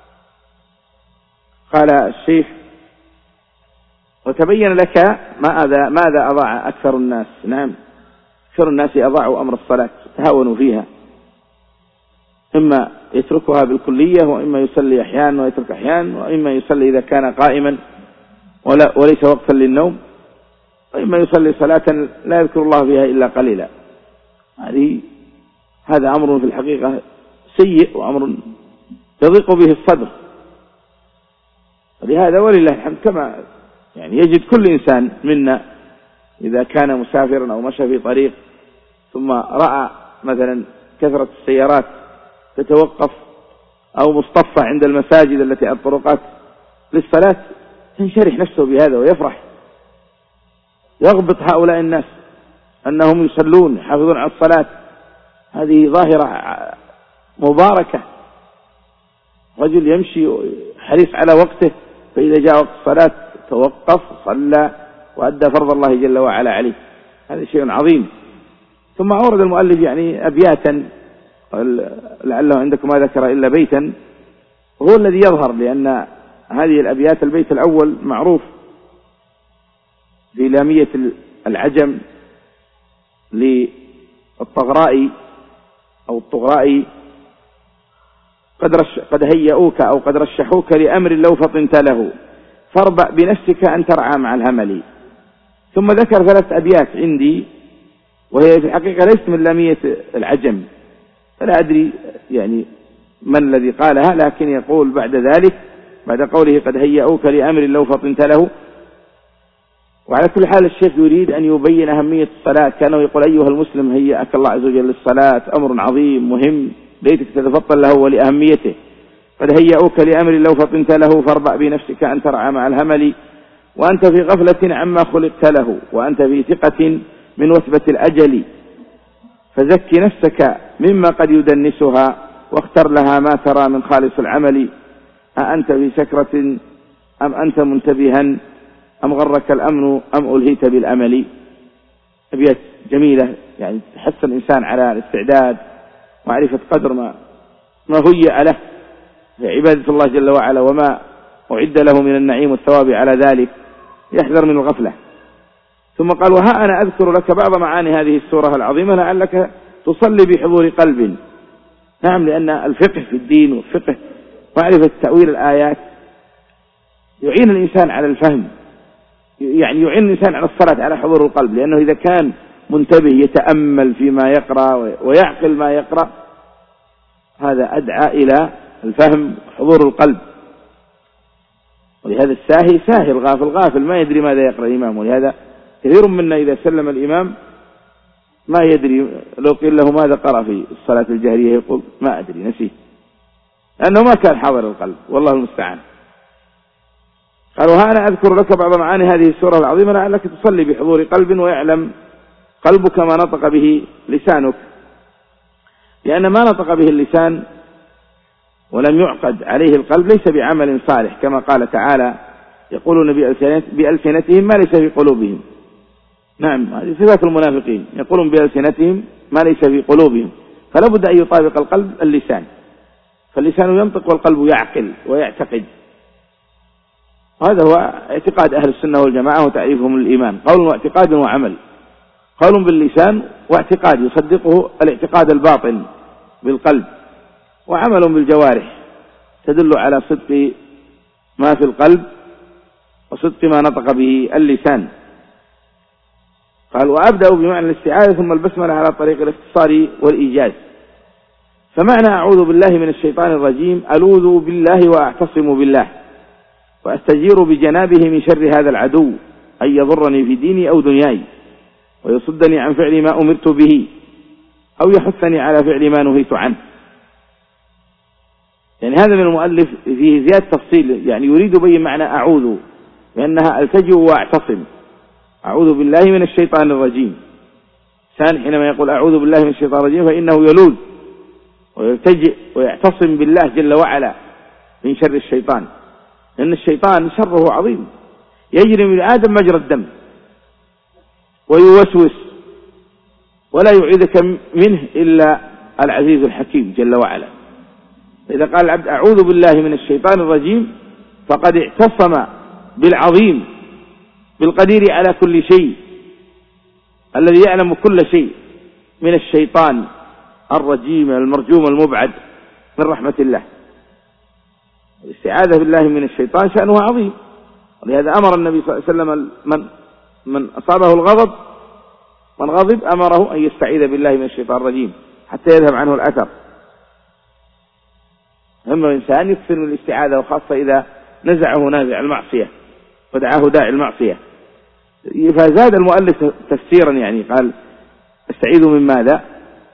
قال الشيخ وتبين لك ماذا ماذا أضاع أكثر الناس. نعم، أكثر الناس أضاعوا أمر الصلاة، تهاونوا فيها، إما يتركها بالكلية وإما يصلي أحيانا ويترك أحيانا، وإما يصلي إذا كان قائما ولا وليس وقتا للنوم، وإما يصلي صلاة لا يذكر الله فيها إلا قليلا. هذه هذا أمر في الحقيقة سيء وأمر يضيق به الصدر. ولهذا ولله الحمد كما يعني يجد كل إنسان منا إذا كان مسافرا أو مشى في طريق ثم رأى مثلا كثرة السيارات تتوقف أو مصطفى عند المساجد التي على الطرقات للصلاة تنشرح نفسه بهذا ويفرح، يغبط هؤلاء الناس أنهم يصلون يحافظون على الصلاة. هذه ظاهرة مباركة، رجل يمشي حريص على وقته فإذا جاء وقت الصلاة توقف صلى وأدى فرض الله جل وعلا عليه. هذا شيء عظيم. ثم أورد المؤلف يعني أبياتا لعله عندكم ما ذكر إلا بيتا، وهو الذي يظهر لأن هذه الأبيات البيت الأول معروف في لامية العجم للطغرائي أو الطغرائي قد, رش قد هيئوك أو قد رشحوك لأمر لو فطنت له فاربأ بنفسك أن ترعى مع الهمل. ثم ذكر ثلاث أبيات عندي وهي في الحقيقة ليست من لامية العجم، فلا أدري يعني من الذي قالها، لكن يقول بعد ذلك بعد قوله قد هيئوك لأمر لو فطنت له. وعلى كل حال الشيخ يريد أن يبين أهمية الصلاة، كانه يقول أيها المسلم هيئك الله عز وجل للصلاة، أمر عظيم مهم ليتك تتفطن له ولأهميته. قد هيئوك لأمر لو فطنت له فاربع بنفسك أن ترعى مع الهمل، وأنت في غفلة عما خلقت له، وأنت في ثقة من وثبة الأجل، فزكي نفسك مما قد يدنسها واختر لها ما ترى من خالص العمل. أأنت في سكرة أم أنت منتبها أم غرك الأمن أم ألهيت بالأمل. أبيات جميلة يعني تحث الإنسان على الاستعداد ومعرفة قدر ما ما هيئ له في عبادة الله جل وعلا وما أعد له من النعيم والثواب على ذلك، يحذر من الغفلة. ثم قال وها أنا أذكر لك بعض معاني هذه السورة العظيمة لعلك تصلي بحضور قلب. نعم، لأن الفقه في الدين والفقه معرفة تأويل الآيات يعين الإنسان على الفهم، يعني يعين الإنسان على الصلاة على حضور القلب، لأنه إذا كان منتبه يتأمل فيما يقرأ ويعقل ما يقرأ هذا أدعى إلى الفهم حضور القلب. ولهذا الساهي ساهي، الغافل غافل ما يدري ماذا يقرأ الإمام. ولهذا كثير منا إذا سلم الإمام ما يدري، لو قيل له ماذا قرأ في الصلاة الجهرية يقول ما أدري نسيت، لأنه ما كان حاضر القلب، والله المستعان. قالوا ها أنا أذكر لك بعض معاني هذه السورة العظيمة لعلك تصلي بحضور قلب ويعلم قلبك ما نطق به لسانك، لأن ما نطق به اللسان ولم يعقد عليه القلب ليس بعمل صالح، كما قال تعالى يقولون بألسنتهم ما ليس في قلوبهم. نعم، هذه صفات المنافقين، يقولون بألسنتهم ما ليس في قلوبهم، فلا بد أن يطابق القلب اللسان، فاللسان ينطق والقلب يعقل ويعتقد. هذا هو اعتقاد أهل السنة والجماعة وتعريفهم للإيمان، قول واعتقاد وعمل. قول باللسان واعتقاد يصدقه الاعتقاد الباطن بالقلب، وعمل بالجوارح تدل على صدق ما في القلب وصدق ما نطق به اللسان. قال وأبدأ بمعنى الاستعاذة ثم البسملة على طريق الاختصار والإيجاز. فمعنى أعوذ بالله من الشيطان الرجيم ألوذ بالله وأعتصم بالله وأستجير بجنابه من شر هذا العدو أن يضرني في ديني أو دنياي ويصدني عن فعل ما أمرت به أو يحثني على فعل ما نهيت عنه. يعني هذا من المؤلف فيه زيادة تفصيل، يعني يريد بين معنى أعوذ لأنها ألتجئ وأعتصم. أعوذ بالله من الشيطان الرجيم، الإنسان حينما يقول أعوذ بالله من الشيطان الرجيم فإنه يلوذ ويلتجئ ويعتصم بالله جل وعلا من شر الشيطان، لأن الشيطان شره عظيم، يجري من آدم مجرى الدم ويوسوس ولا يعيذك منه إلا العزيز الحكيم جل وعلا. إذا قال العبد أعوذ بالله من الشيطان الرجيم فقد اعتصم بالعظيم بالقدير على كل شيء الذي يعلم كل شيء من الشيطان الرجيم المرجوم المبعد من رحمة الله. الاستعاذة بالله من الشيطان شأنه عظيم، ولهذا أمر النبي صلى الله عليه وسلم من من أصابه الغضب من غضب أمره أن يستعيذ بالله من الشيطان الرجيم حتى يذهب عنه الأثر. أما الإنسان يكثر من الاستعاذة، وخاصة إذا نزعه نازع المعصية ودعاه داعي المعصية. فزاد المؤلف تفسيرا، يعني قال استعيذ من ماذا؟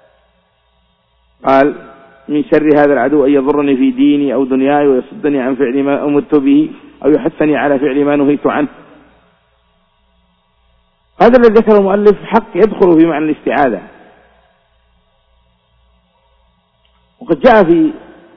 قال من شر هذا العدو أن يضرني في ديني أو دنياي ويصدني عن فعل ما أمرت به أو يحثني على فعل ما نهيت عنه. هذا الذي ذكره المؤلف حق يدخل في معنى الاستعاذة. وقد جاء في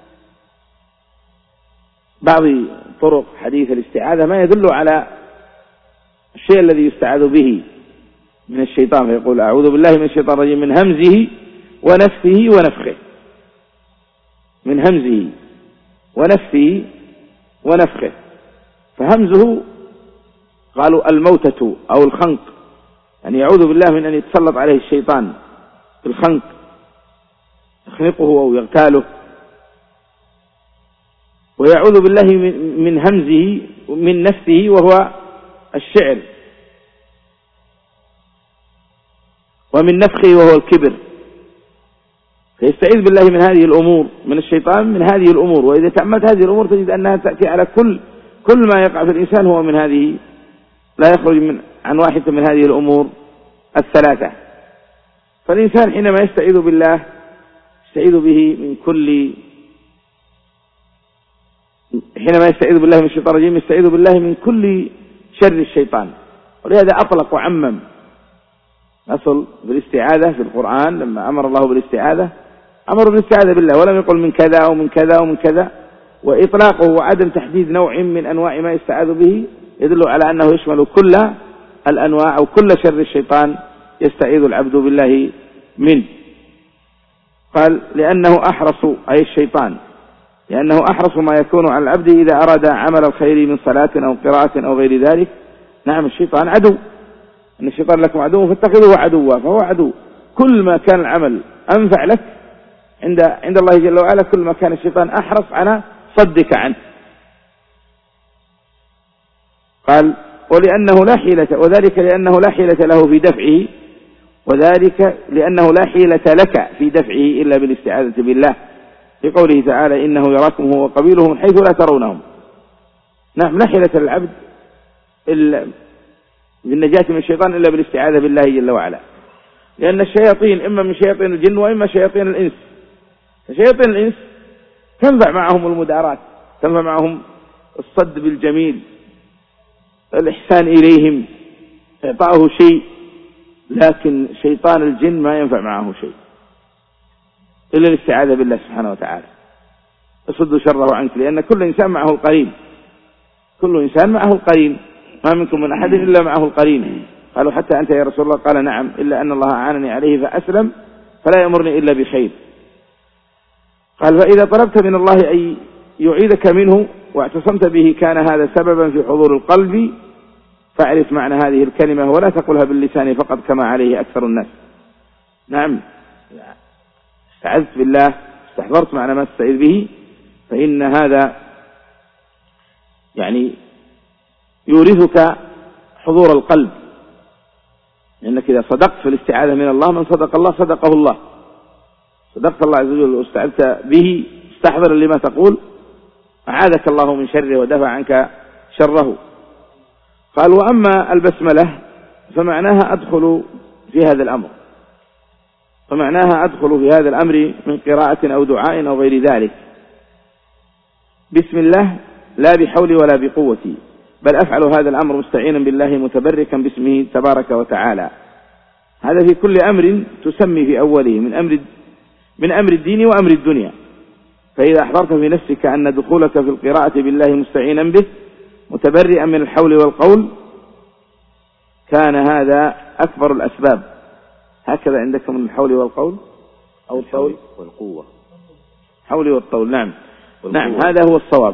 بعض طرق حديث الاستعاذة ما يدل على الشيء الذي يستعاذ به من الشيطان، فيقول أعوذ بالله من الشيطان الرجيم من همزه ونفثه ونفخه، من همزه ونفثه ونفخه. فهمزه قالوا الموتة أو الخنق، يعني يعوذ بالله من أن يتسلط عليه الشيطان بالخنق يخنقه أو يغتاله. ويعوذ بالله من همزه من نفثه وهو الشعر، ومن نفخه وهو الكبر، فيستعيذ بالله من هذه الأمور، من الشيطان من هذه الأمور. وإذا تأملت هذه الأمور تجد أنها تأتي على كل كل ما يقع في الإنسان هو من هذه، لا يخرج من عن واحدة من هذه الأمور الثلاثة. فالإنسان حينما يستعيذ بالله يستعيذ به من كل حينما يستعيذ بالله من الشيطان الرجيم يستعيذ بالله من كل شر الشيطان. ولهذا أطلق وعمم. أصل بالاستعاذة في القرآن لما أمر الله بالاستعاذة أمر بالاستعاذة بالله، ولم يقل من كذا أو من كذا أو من كذا. وإطلاقه وعدم تحديد نوع من أنواع ما يستعاذ به يدل على أنه يشمل كل الأنواع أو كل شر الشيطان يستعيذ العبد بالله منه. قال لأنه أحرص أي الشيطان لأنه أحرص ما يكون على العبد إذا أراد عمل الخير من صلاة أو قراءة أو غير ذلك. نعم الشيطان عدو، أن الشيطان لكم عدو فاتخذوه عدوا، فهو عدو. كل ما كان العمل أنفع لك عند عند الله جل وعلا كل ما كان الشيطان أحرص على صدك عنه. قال ولأنه لا حيلة، وذلك لأنه لا حيلة له في دفعه، وذلك لأنه لا حيلة لك في دفعه إلا بالاستعاذة بالله، لقوله تعالى إنه يراكم هو وقبيله من حيث لا ترونهم. نعم لا حيلة للعبد بالنجاة من الشيطان إلا بالاستعاذة بالله جل وعلا، لأن الشياطين إما من شياطين الجن وإما شياطين الإنس. فشياطين الإنس تنفع معهم المدارات، تنفع معهم الصد بالجميل، الإحسان إليهم، إعطاؤه شيء، لكن شيطان الجن ما ينفع معه شيء إلا الاستعاذة بالله سبحانه وتعالى، يصد شره عنك، لأن كل إنسان معه القرين، كل إنسان معه القرين، ما منكم من أحد إلا معه القرين. قالوا حتى أنت يا رسول الله؟ قال نعم، إلا أن الله أعانني عليه فأسلم فلا يأمرني إلا بخير. قال فإذا طلبت من الله أن يعيذك منه واعتصمت به كان هذا سببا في حضور القلب، فاعرف معنى هذه الكلمة ولا تقلها باللسان فقط كما عليه أكثر الناس. نعم استعذت بالله، استحضرت معنى ما تستعيذ به، فإن هذا يعني يورثك حضور القلب، لأنك إذا صدقت في الاستعاذة من الله، من صدق الله صدقه الله، صدقت الله عز وجل واستعذت به استحضر لما تقول أعاذك الله من شره ودفع عنك شره. قال وأما البسملة فمعناها أدخل في هذا الأمر، فمعناها أدخل في هذا الأمر من قراءة أو دعاء أو غير ذلك. بسم الله لا بحولي ولا بقوتي، بل أفعل هذا الأمر مستعينا بالله متبركا باسمه تبارك وتعالى. هذا في كل أمر تسمي في أوله من أمر من أمر الدين وأمر الدنيا. فإذا أحضرت في نفسك أن دخولك في القراءة بالله مستعينا به متبرئا من الحول والقول كان هذا أكبر الأسباب. هكذا عندك من الحول والقول أو الطول والقوة، حول والطول. نعم والقوة. نعم هذا هو الصواب.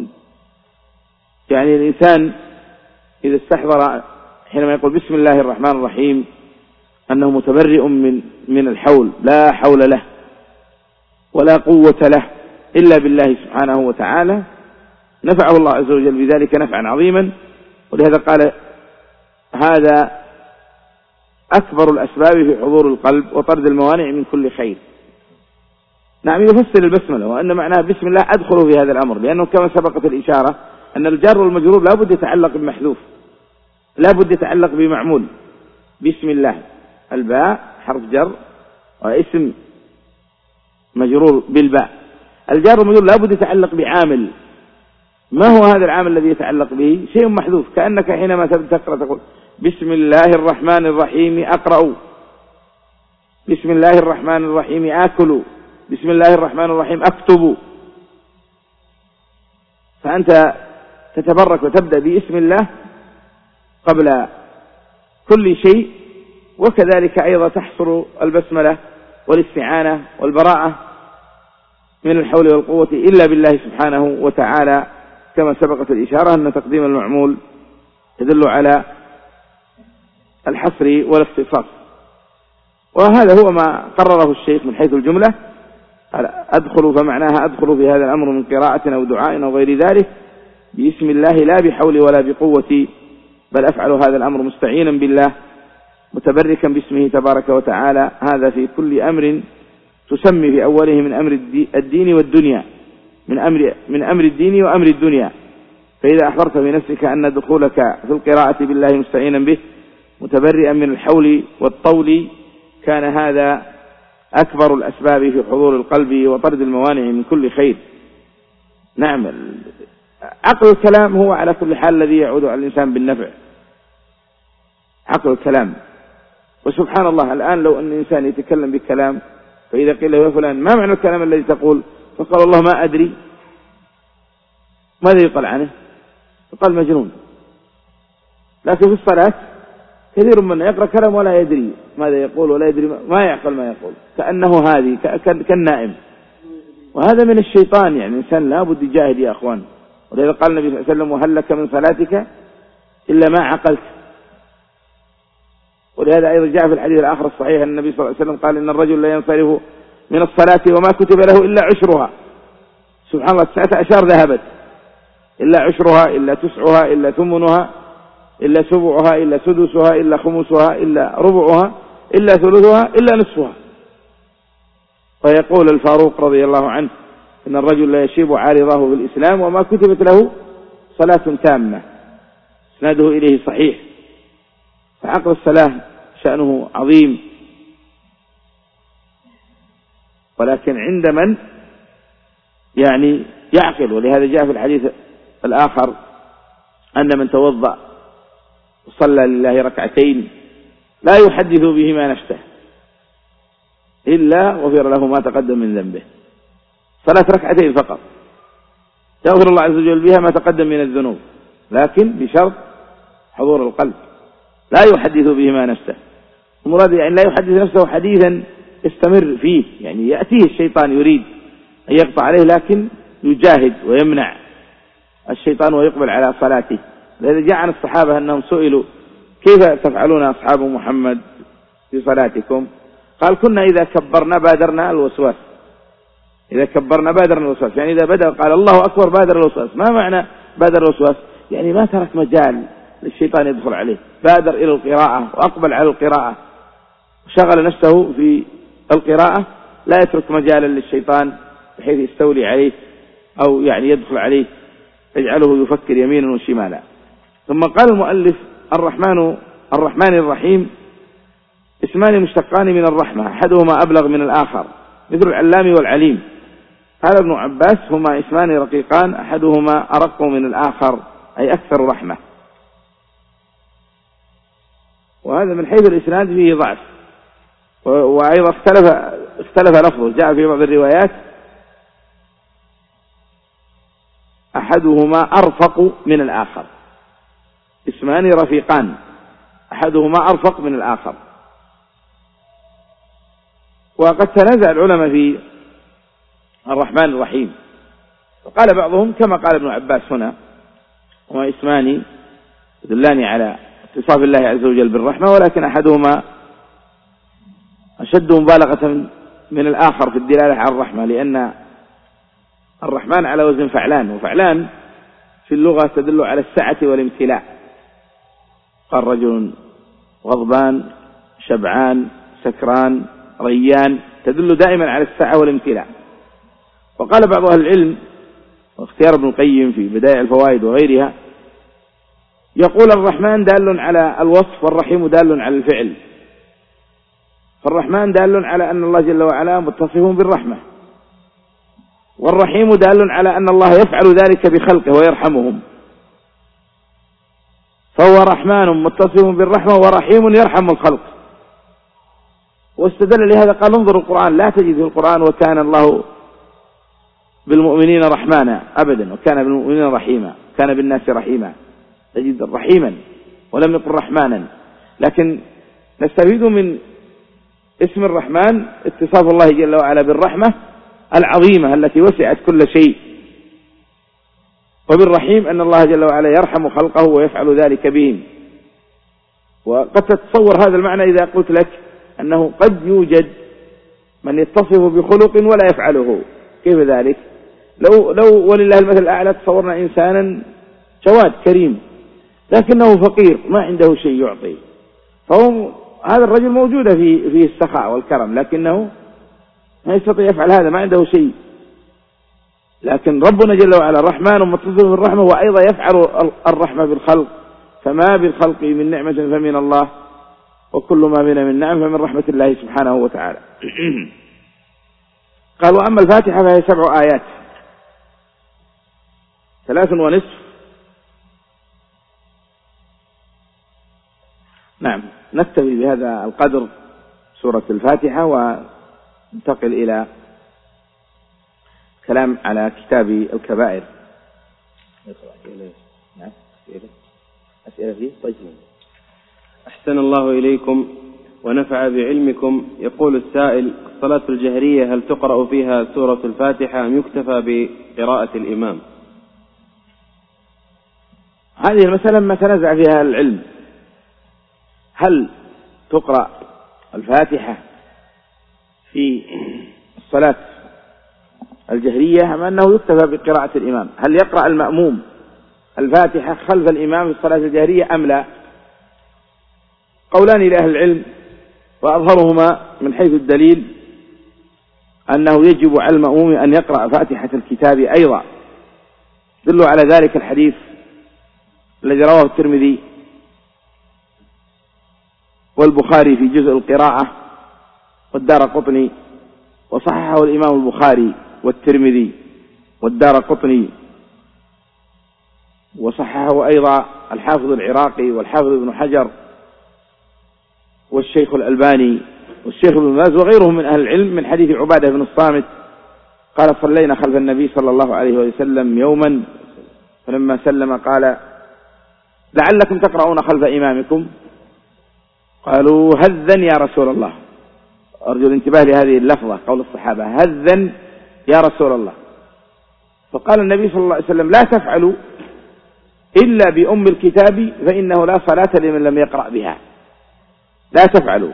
يعني الإنسان إذا استحضر حينما يقول بسم الله الرحمن الرحيم أنه متبرئ من من الحول، لا حول له ولا قوة له إلا بالله سبحانه وتعالى، نفعه الله عز وجل بذلك نفعا عظيما. ولهذا قال هذا أكبر الأسباب في حضور القلب وطرد الموانع من كل خير. نعم يفسر البسملة وأن معناها بسم الله أدخل في هذا الأمر، لأنه كما سبقت الإشارة أن الجار والمجرور لا بد يتعلق بمحذوف، لا بد يتعلق بمعمول. بسم الله الباء حرف جر واسم مجرور بالباء، الجار والمجرور لا بد يتعلق بعامل. ما هو هذا العامل الذي يتعلق به؟ شيء محذوف، كأنك حينما تقرأ تقول بسم الله الرحمن الرحيم أقرأ، بسم الله الرحمن الرحيم آكل، بسم الله الرحمن الرحيم أكتب. فأنت تتبرك وتبدأ باسم الله قبل كل شيء، وكذلك أيضا تحصل البسملة والاستعانة والبراءة من الحول والقوة إلا بالله سبحانه وتعالى، كما سبقت الإشارة أن تقديم المعمول يدل على الحصر والاختصاص. وهذا هو ما قرره الشيخ من حيث الجملة، أدخل فمعناها أدخل في هذا الأمر من قراءة أو دعاء أو غير ذلك باسم الله لا بحول ولا بقوة، بل أفعل هذا الأمر مستعينا بالله متبركا باسمه تبارك وتعالى، هذا في كل أمر تسمي في أوله من أمر الدين والدنيا، من أمر من أمر الدين وأمر الدنيا. فإذا أحضرت في نفسك أن دخولك في القراءة بالله مستعينا به متبرئا من الحول والطول كان هذا أكبر الأسباب في حضور القلب وطرد الموانع من كل خير. نعم، عقل الكلام هو على كل حال الذي يعود على الإنسان بالنفع، عقل الكلام. وسبحان الله الآن لو أن الإنسان يتكلم بالكلام فإذا قيل له يا فلان ما معنى الكلام الذي تقول، فقال الله ما أدري، ماذا يقال عنه؟ فقال مجنون. لكن في الصلاة كثير منا يقرأ كلام ولا يدري ماذا يقول ولا يدري ما يعقل ما يقول، كأنه هذه كالنائم، وهذا من الشيطان. يعني الإنسان لا بد يجاهد يا أخوان. ولذا قال النبي صلى الله عليه وسلم وهل لك من صلاتك إلا ما عقلت. ولهذا أيضا جاء في الحديث الآخر الصحيح أن النبي صلى الله عليه وسلم قال إن الرجل لا ينصرف من الصلاة وما كتب له إلا عشرها. سبحان الله، تسعة أشار ذهبت، إلا عشرها إلا تسعها إلا ثمنها إلا سبعها إلا سدسها إلا خمسها إلا ربعها إلا ثلثها إلا نصفها. ويقول الفاروق رضي الله عنه إن الرجل لا يشيب عارضه في الإسلام وما كتبت له صلاة تامة، اسناده إليه صحيح. فعقل الصلاة شأنه عظيم، ولكن عند من يعني يعقل. ولهذا جاء في الحديث الآخر أن من توضأ وصلى لله ركعتين لا يحدث بهما نفسه إلا غفر له ما تقدم من ذنبه. صلاة ركعتين فقط يغفر الله عز وجل بها ما تقدم من الذنوب، لكن بشرط حضور القلب، لا يحدث بهما نفسه. المراد يعني لا يحدث نفسه حديثا يستمر فيه، يعني يأتيه الشيطان يريد أن يقطع عليه لكن يجاهد ويمنع الشيطان ويقبل على صلاته. لذا جاء عن الصحابة أنهم سئلوا كيف تفعلون أصحاب محمد في صلاتكم؟ قال كنا إذا كبرنا بادرنا الوسواس، إذا كبرنا بادرنا الوسواس، يعني إذا بدأ قال الله أكبر بادر الوسواس. ما معنى بادر الوسواس؟ يعني ما ترك مجال للشيطان يدخل عليه، بادر إلى القراءة وأقبل على القراءة وشغل نفسه في القراءة، لا يترك مجالا للشيطان بحيث يستولي عليه أو يعني يدخل عليه يجعله يفكر يمينا وشمالا. ثم قال المؤلف الرحمن الرحمن الرحيم اسمان مشتقان من الرحمة أحدهما أبلغ من الآخر مثل العلام والعليم. قال ابن عباس هما اسمان رقيقان أحدهما أرق من الآخر أي أكثر رحمة. وهذا من حيث الإسناد فيه ضعف، وأيضا اختلف اختلف لفظه. جاء في بعض الروايات أحدهما أرفق من الآخر، اسمان رفيقان أحدهما أرفق من الآخر. وقد تنازع العلماء في الرحمن الرحيم، وقال بعضهم كما قال ابن عباس هنا هما اسمان يدلان على اتصاف الله عز وجل بالرحمة، ولكن أحدهما أشد مبالغة من الآخر في الدلالة على الرحمة، لأن الرحمن على وزن فعلان، وفعلان في اللغة تدل على السعة والامتلاء. قال رجل غضبان شبعان سكران ريان، تدل دائما على السعة والامتلاء. وقال بعض أهل العلم واختيار ابن القيم في بداية الفوائد وغيرها يقول الرحمن دال على الوصف والرحيم دال على الفعل. فالرحمن دال على أن الله جل وعلا متصف بالرحمة، والرحيم دال على أن الله يفعل ذلك بخلقه ويرحمهم، فهو رحمن متصف بالرحمة ورحيم يرحم الخلق. واستدل لهذا قال انظروا القرآن لا تجد في القرآن وكان الله بالمؤمنين رحمانا أبدا، وكان بالمؤمنين رحيما، كان بالناس رحيما، تجد رحيما ولم يقل رحمانا. لكن نستفيد من اسم الرحمن اتصاف الله جل وعلا بالرحمة العظيمة التي وسعت كل شيء، وبالرحيم أن الله جل وعلا يرحم خلقه ويفعل ذلك بهم. وقد تتصور هذا المعنى إذا قلت لك أنه قد يوجد من يتصف بخلق ولا يفعله. كيف ذلك؟ لو, لو ولله المثل الأعلى تصورنا إنسانا جواد كريم لكنه فقير ما عنده شيء يعطي، فهو هذا الرجل موجودة في فيه السخاء والكرم، لكنه ما يستطيع يفعل هذا، ما عنده شيء. لكن ربنا جل وعلا الرحمن ومتصف بالرحمة، وأيضا يفعل الرحمة بالخلق، فما بالخلق من نعمة فمن الله، وكل ما بنا من نعم فمن رحمة الله سبحانه وتعالى. قال: وأما الفاتحة فهي سبع آيات، ثلاث ونصف. نعم، نكتفي بهذا القدر سورة الفاتحة، وننتقل إلى كلام على كتاب الكبائر. نعم، أسئلة فيه. طيب، أحسن الله إليكم ونفع بعلمكم. يقول السائل: الصلاة الجهرية هل تقرأ فيها سورة الفاتحة أم يكتفى بقراءة الإمام؟ هذه المسألة ما تنازع فيها العلم، هل تقرأ الفاتحة في الصلاة الجهرية أم أنه يكتفى بقراءة الإمام؟ هل يقرأ المأموم الفاتحة خلف الإمام في الصلاة الجهرية أم لا؟ قولان لأهل العلم، وأظهرهما من حيث الدليل أنه يجب على المأموم أن يقرأ فاتحة الكتاب أيضا. دل على ذلك الحديث الذي رواه الترمذي والبخاري في جزء القراءة والدارقطني، وصححه الإمام البخاري والترمذي والدارقطني، وصححه أيضا الحافظ العراقي والحافظ ابن حجر والشيخ الألباني والشيخ ابن باز وغيرهم من أهل العلم، من حديث عبادة بن الصامت قال: صلينا خلف النبي صلى الله عليه وسلم يوما، فلما سلم قال: لعلكم تقرؤون خلف إمامكم؟ قالوا: هذا يا رسول الله. أرجو الانتباه لهذه اللفظة، قول الصحابة: هذا يا رسول الله. فقال النبي صلى الله عليه وسلم: لا تفعلوا إلا بأم الكتاب فإنه لا صلاة لمن لم يقرأ بها. لا تفعلوا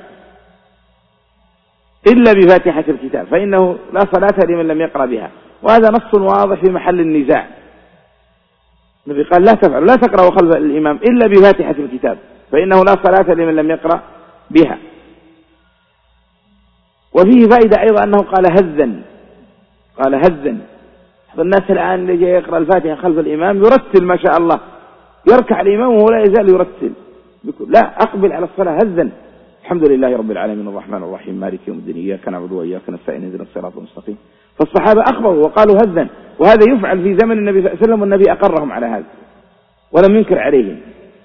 إلا بفاتحة الكتاب فإنه لا صلاة لمن لم يقرأ بها. وهذا نص واضح في محل النزاع. النبي قال: لا تفعلوا، لا تقرأوا خلف الإمام إلا بفاتحة الكتاب فإنه لا صلاة لمن لم يقرأ بها. وفيه فائدة أيضا أنه قال هذا، قال هذا. الناس الآن اللي جاي يقرأ الفاتحة خلف الإمام يرتل ما شاء الله، يركع الإمام وهو لا يزال يرتل، لا، أقبل على الصلاة هذا. الحمد لله رب العالمين الرحمن الرحيم مالك يوم الدين إياك نعبد وإياك نستعين اهدنا الصراط المستقيم. فالصحابة أخبروا وقالوا هذا، وهذا يفعل في زمن النبي صلى الله عليه وسلم، والنبي أقرهم على هذا ولم ينكر عليهم.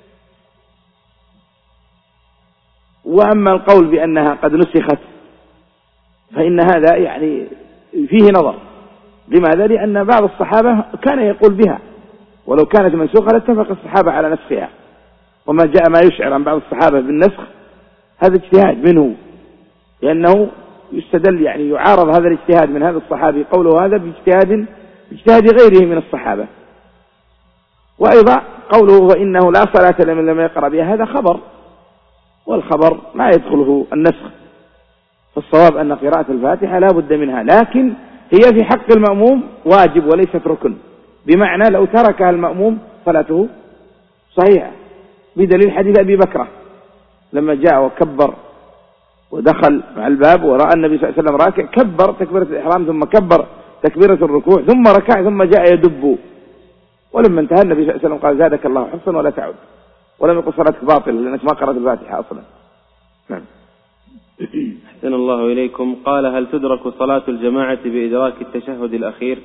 وأما القول بأنها قد نسخت فإن هذا يعني فيه نظر. لماذا؟ لأن بعض الصحابة كان يقول بها، ولو كانت منسوخة لاتفق الصحابة على نسخها. وما جاء ما يشعر عن بعض الصحابة بالنسخ هذا اجتهاد منه، لأنه يستدل يعني يعارض هذا الاجتهاد من هذا الصحابي قوله هذا باجتهاد باجتهاد غيره من الصحابة. وأيضا قوله فإنه لا صلاة لمن لم يقرأ بها هذا خبر، والخبر ما يدخله النسخ. فالصواب أن قراءة الفاتحة لا بد منها، لكن هي في حق المأموم واجب وليست ركن، بمعنى لو تركها المأموم صلاته صحيحة، بدليل حديث أبي بكرة لما جاء وكبر ودخل مع الباب ورأى النبي صلى الله عليه وسلم راكع، كبر تكبيرة الإحرام ثم كبر تكبيرة الركوع ثم ركع ثم جاء يدب، ولما انتهى النبي صلى الله عليه وسلم قال: زادك الله حرصا ولا تعد، ولم يقل صلاتك باطل لأنك ما قرأت الفاتحة أصلا. نعم. أحسن الله إليكم. قال: هل تدرك صلاة الجماعة بإدراك التشهد الأخير؟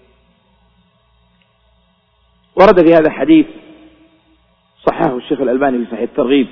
ورد في هذا الحديث صححه الشيخ الألباني في صحيح الترغيب،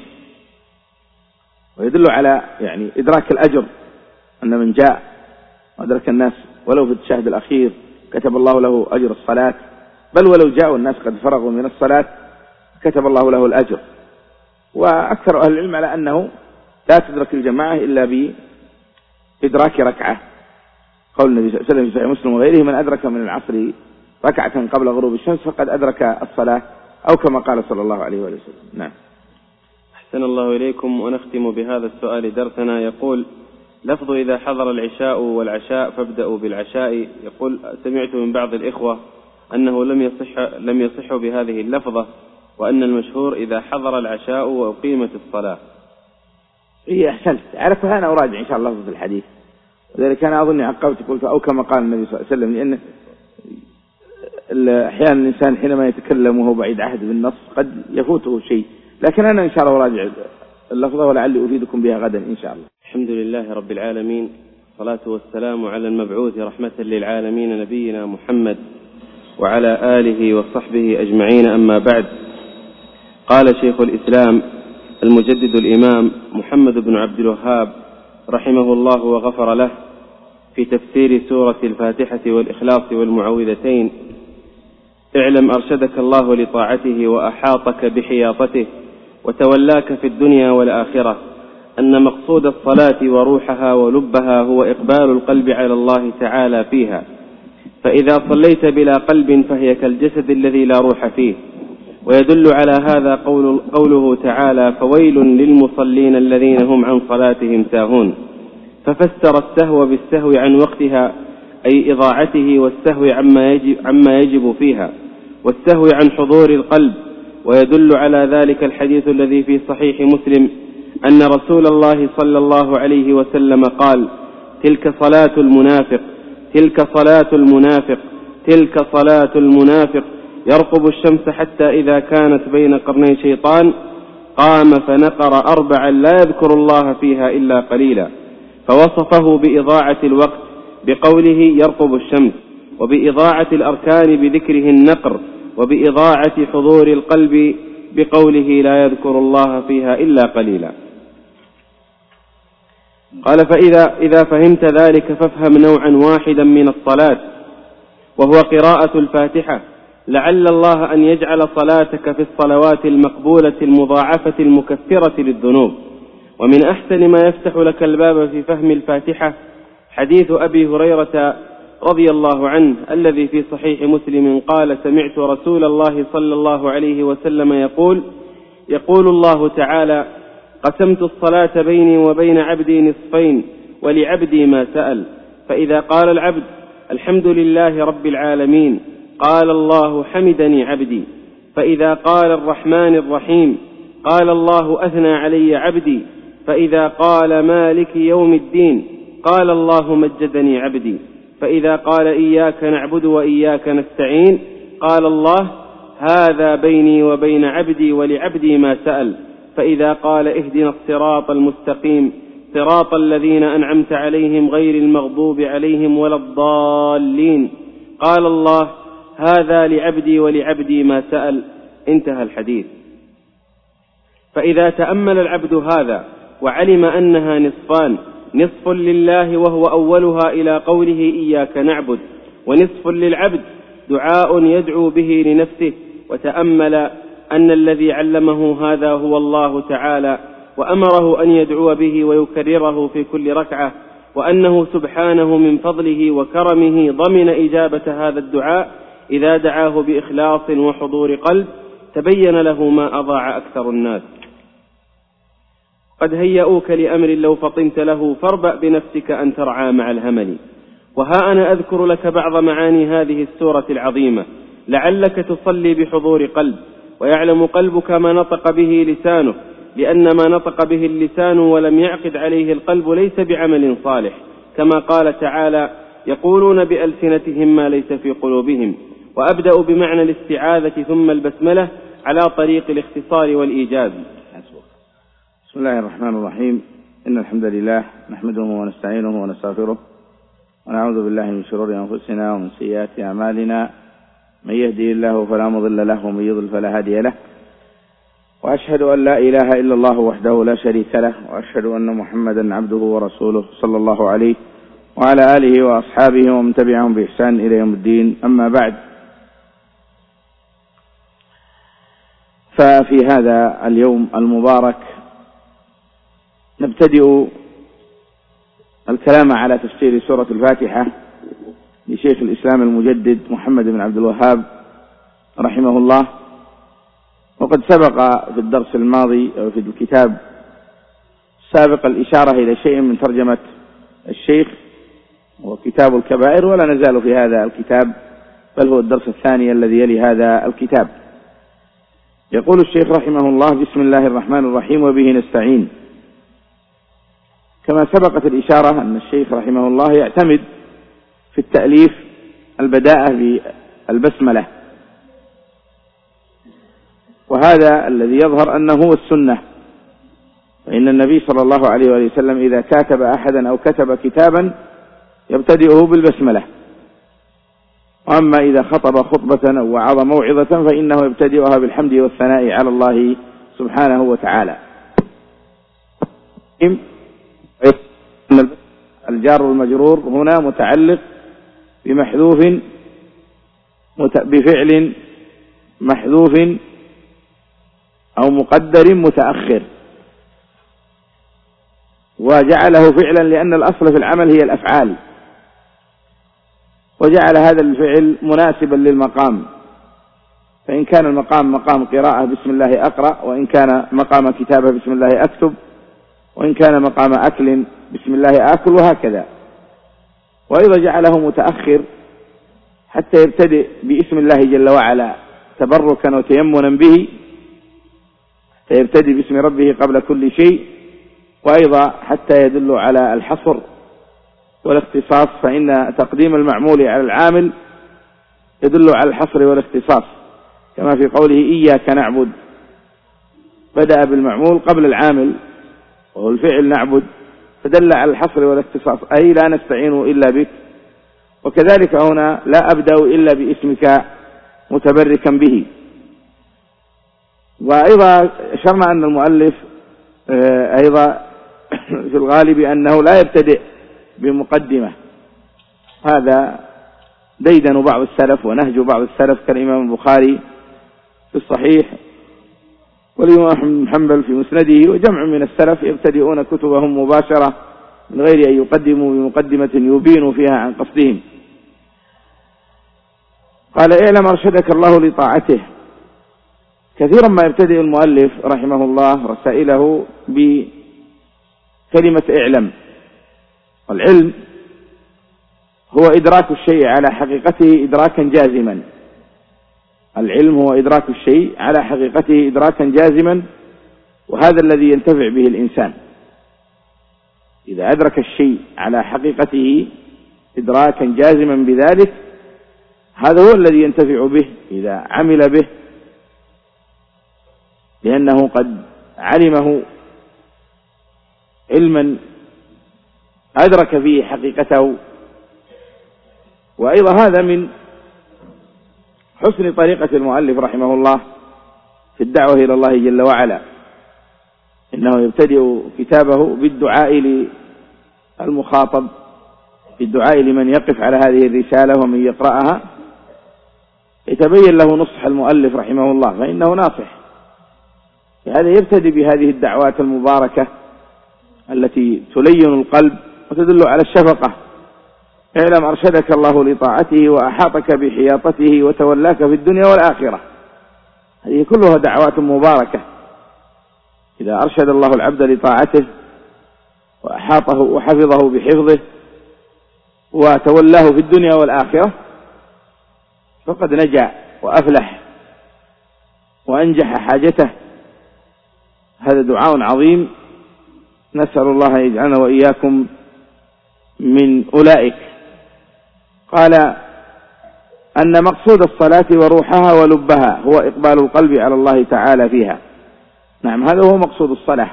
ويدل على يعني إدراك الأجر، أن من جاء وأدرك الناس ولو في التشهد الأخير كتب الله له أجر الصلاة، بل ولو جاءوا الناس قد فرغوا من الصلاة كتب الله له الأجر. وأكثر أهل العلم على أنه لا تدرك الجماعة إلا بإدراك ركعة، قول النبي صلى الله عليه وسلم في صحيح مسلم وغيره: من أدرك من العصر ركعة قبل غروب الشمس فقد أدرك الصلاة، أو كما قال صلى الله عليه وسلم. نعم. أحسن الله إليكم. ونختم بهذا السؤال درسنا. يقول: لفظ إذا حضر العشاء والعشاء فابدأوا بالعشاء. يقول: سمعت من بعض الإخوة أنه لم يصح لم يصح بهذه اللفظة، وأن المشهور إذا حضر العشاء وأقيمت الصلاة. إيه أحسنت. على كل أنا أراجع إن شاء الله في الحديث، وذلك أنا أظن عقبت قلت أو كما قال النبي صلى الله عليه وسلم، لأن أحيانا الإنسان حينما يتكلم وهو بعيد عهد بالنص قد يفوته شيء، لكن أنا إن شاء الله أراجع اللفظة ولعلي أفيدكم بها غدا إن شاء الله. الحمد لله رب العالمين، الصلاة والسلام على المبعوث رحمة للعالمين نبينا محمد وعلى آله وصحبه أجمعين، أما بعد. قال شيخ الإسلام المجدد الإمام محمد بن عبد الوهاب رحمه الله وغفر له في تفسير سورة الفاتحة والإخلاص والمعوذتين: اعلم أرشدك الله لطاعته وأحاطك بحياطته وتولاك في الدنيا والآخرة أن مقصود الصلاة وروحها ولبها هو إقبال القلب على الله تعالى فيها، فإذا صليت بلا قلب فهي كالجسد الذي لا روح فيه. ويدل على هذا قول قوله تعالى: فويل للمصلين الذين هم عن صلاتهم ساهون، ففسر السهو بالسهو عن وقتها أي إضاعته، والسهو عما يجب, عما يجب فيها، والسهو عن حضور القلب. ويدل على ذلك الحديث الذي في صحيح مسلم أن رسول الله صلى الله عليه وسلم قال: تلك صلاة المنافق تلك صلاة المنافق تلك صلاة المنافق يرقب الشمس حتى إذا كانت بين قرني شيطان قام فنقر أربعا لا يذكر الله فيها إلا قليلا، فوصفه بإضاعة الوقت بقوله يرقب الشمس، وبإضاعة الأركان بذكره النقر، وبإضاعة حضور القلب بقوله لا يذكر الله فيها إلا قليلا. قال: فإذا إذا فهمت ذلك فافهم نوعا واحدا من الصلاة، وهو قراءة الفاتحة، لعل الله أن يجعل صلاتك في الصلوات المقبولة المضاعفة المكفرة للذنوب. ومن أحسن ما يفتح لك الباب في فهم الفاتحة حديث أبي هريرة رضي الله عنه الذي في صحيح مسلم قال: سمعت رسول الله صلى الله عليه وسلم يقول: يقول الله تعالى: قسمت الصلاة بيني وبين عبدي نصفين ولعبدي ما سأل، فإذا قال العبد الحمد لله رب العالمين قال الله حمدني عبدي، فإذا قال الرحمن الرحيم قال الله أثنى علي عبدي، فإذا قال مالك يوم الدين قال الله مجدني عبدي، فإذا قال إياك نعبد وإياك نستعين قال الله هذا بيني وبين عبدي ولعبدي ما سأل، فإذا قال اهدنا الصراط المستقيم صراط الذين أنعمت عليهم غير المغضوب عليهم ولا الضالين قال الله هذا لعبدي ولعبدي ما سأل. انتهى الحديث. فإذا تأمل العبد هذا وعلم أنها نصفان: نصف لله وهو أولها إلى قوله إياك نعبد، ونصف للعبد دعاء يدعو به لنفسه، وتأمل أن الذي علمه هذا هو الله تعالى، وأمره أن يدعو به ويكرره في كل ركعة، وأنه سبحانه من فضله وكرمه ضمن إجابة هذا الدعاء إذا دعاه بإخلاص وحضور قلب، تبين له ما أضاع أكثر الناس. قد هيئوك لأمر لو فطنت له فاربأ بنفسك أن ترعى مع الهمل. وها أنا أذكر لك بعض معاني هذه السورة العظيمة لعلك تصلي بحضور قلب، ويعلم قلبك ما نطق به لسانه، لأن ما نطق به اللسان ولم يعقد عليه القلب ليس بعمل صالح، كما قال تعالى: يقولون بألسنتهم ما ليس في قلوبهم. وأبدأ بمعنى الاستعاذة ثم البسملة على طريق الاختصار والإيجاز. بسم الله الرحمن الرحيم. إن الحمد لله نحمده ونستعينه ونستغفره، ونعوذ بالله من شرور أنفسنا ومن سيئات أعمالنا، من يهدي الله فلا مضل له ومن يضلل فلا هادي له، وأشهد أن لا إله إلا الله وحده لا شريك له، وأشهد أن محمدا عبده ورسوله صلى الله عليه وعلى آله وأصحابه ومن تبعهم بإحسان إلى يوم الدين. أما بعد، ففي هذا اليوم المبارك نبتدئ الكلام على تفسير سورة الفاتحة لشيخ الإسلام المجدد محمد بن عبد الوهاب رحمه الله. وقد سبق في الدرس الماضي أو في الكتاب سابق الإشارة إلى شيء من ترجمة الشيخ وكتاب الكبائر، ولا نزال في هذا الكتاب، بل هو الدرس الثاني الذي يلي هذا الكتاب. يقول الشيخ رحمه الله: بسم الله الرحمن الرحيم، وبه نستعين. كما سبقت الإشارة أن الشيخ رحمه الله يعتمد في التأليف البداءة بالبسملة، وهذا الذي يظهر أنه هو السنة، فإن النبي صلى الله عليه وسلم إذا كاتب أحدا أو كتب كتابا يبتدئه بالبسملة، وأما إذا خطب خطبة أو وعظ موعظة فإنه يبتدئها بالحمد والثناء على الله سبحانه وتعالى. الجار والمجرور هنا متعلق بمحذوف بفعل محذوف أو مقدر متأخر، وجعله فعلا لأن الأصل في العمل هي الأفعال، وجعل هذا الفعل مناسبا للمقام، فإن كان المقام مقام قراءة بسم الله أقرأ، وإن كان مقام كتابة بسم الله أكتب، وإن كان مقام أكل بسم الله آكل، وهكذا. وأيضا جعله متأخر حتى يبتدئ باسم الله جل وعلا تبركا وتيمنا به، حتى يبتدئ باسم ربه قبل كل شيء، وأيضا حتى يدل على الحصر والاختصاص، فإن تقديم المعمول على العامل يدل على الحصر والاختصاص، كما في قوله إياك نعبد، بدأ بالمعمول قبل العامل وهو الفعل نعبد، فدل على الحصر والاختصاص، أي لا نستعين إلا بك. وكذلك هنا لا أبدأ إلا باسمك متبركا به. وأيضا أشرنا أن المؤلف أيضا في الغالب أنه لا يبتدئ بمقدمة، هذا ديدن بعض السلف ونهج بعض السلف كالإمام البخاري في الصحيح والإمام أحمد بن حنبل في مسنده، وجمع من السلف يبتدئون كتبهم مباشرة من غير أن يقدموا بمقدمة يبين فيها عن قصدهم. قال اعلم أرشدك الله لطاعته. كثيرا ما يبتدئ المؤلف رحمه الله رسائله بكلمة اعلم. والعلم هو إدراك الشيء على حقيقته إدراكا جازما. العلم هو إدراك الشيء على حقيقته إدراكا جازما، وهذا الذي ينتفع به الإنسان. إذا أدرك الشيء على حقيقته إدراكا جازما بذلك، هذا هو الذي ينتفع به إذا عمل به، لأنه قد علمه علما أدرك فيه حقيقته. وأيضا هذا من حسن طريقة المؤلف رحمه الله في الدعوة إلى الله جل وعلا، إنه يبتدئ كتابه بالدعاء للمخاطب، بالدعاء لمن يقف على هذه الرسالة ومن يقرأها، يتبين له نصح المؤلف رحمه الله، فإنه ناصح. هذا يبتدئ بهذه الدعوات المباركة التي تلين القلب وتدل على الشفقة. اعلم أرشدك الله لطاعته وأحاطك بحياطته وتولاك في الدنيا والآخرة. هذه كلها دعوات مباركة. إذا أرشد الله العبد لطاعته وأحاطه وحفظه بحفظه وتولاه في الدنيا والآخرة فقد نجا وأفلح وأنجح حاجته. هذا دعاء عظيم، نسأل الله يجعلنا وإياكم من أولئك. قال أن مقصود الصلاة وروحها ولبها هو إقبال القلب على الله تعالى فيها. نعم، هذا هو مقصود الصلاة،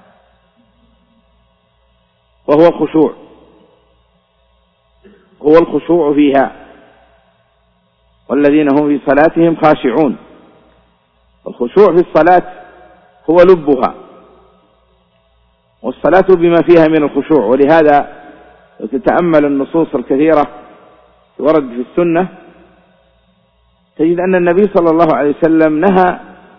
وهو الخشوع، هو الخشوع فيها، والذين هم في صلاتهم خاشعون. الخشوع في الصلاة هو لبها، والصلاة بما فيها من الخشوع. ولهذا تتأمل النصوص الكثيرة ورد في السنة تجد أن النبي صلى الله عليه وسلم نهى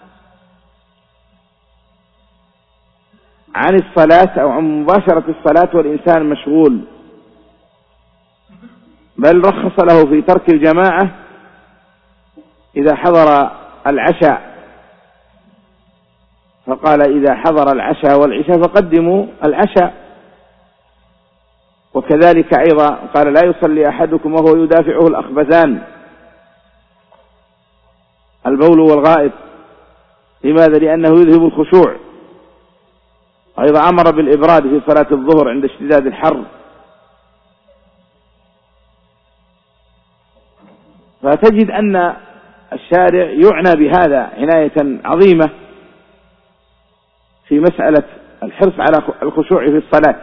عن الصلاة أو عن مباشرة الصلاة والإنسان مشغول، بل رخص له في ترك الجماعة إذا حضر العشاء، فقال إذا حضر العشاء والعشاء فقدموا العشاء. وكذلك أيضا قال لا يصلي أحدكم وهو يدافعه الأخبثان، البول والغائط. لماذا؟ لأنه يذهب الخشوع. وأيضا أمر بالإبراد في صلاة الظهر عند اشتداد الحر. فتجد أن الشارع يعنى بهذا عناية عظيمة في مسألة الحرص على الخشوع في الصلاة،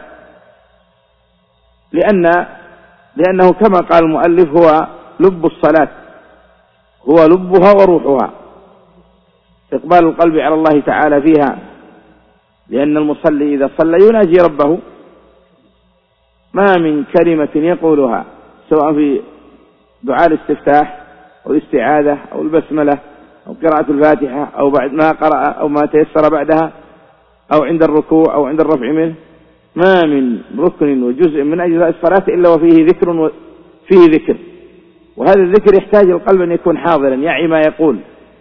لأن لأنه كما قال المؤلف هو لب الصلاة، هو لبها وروحها، إقبال القلب على الله تعالى فيها، لأن المصلي إذا صلى يناجي ربه، ما من كلمة يقولها سواء في دعاء الاستفتاح أو الاستعاذة أو البسملة أو قراءة الفاتحة أو بعد ما قرأ أو ما تيسر بعدها أو عند الركوع أو عند الرفع منه، ما من ركن وجزء من أجزاء الصلاة إلا وفيه ذكر وفيه ذكر، وهذا الذكر يحتاج القلب أن يكون حاضرا يعي ما يقول،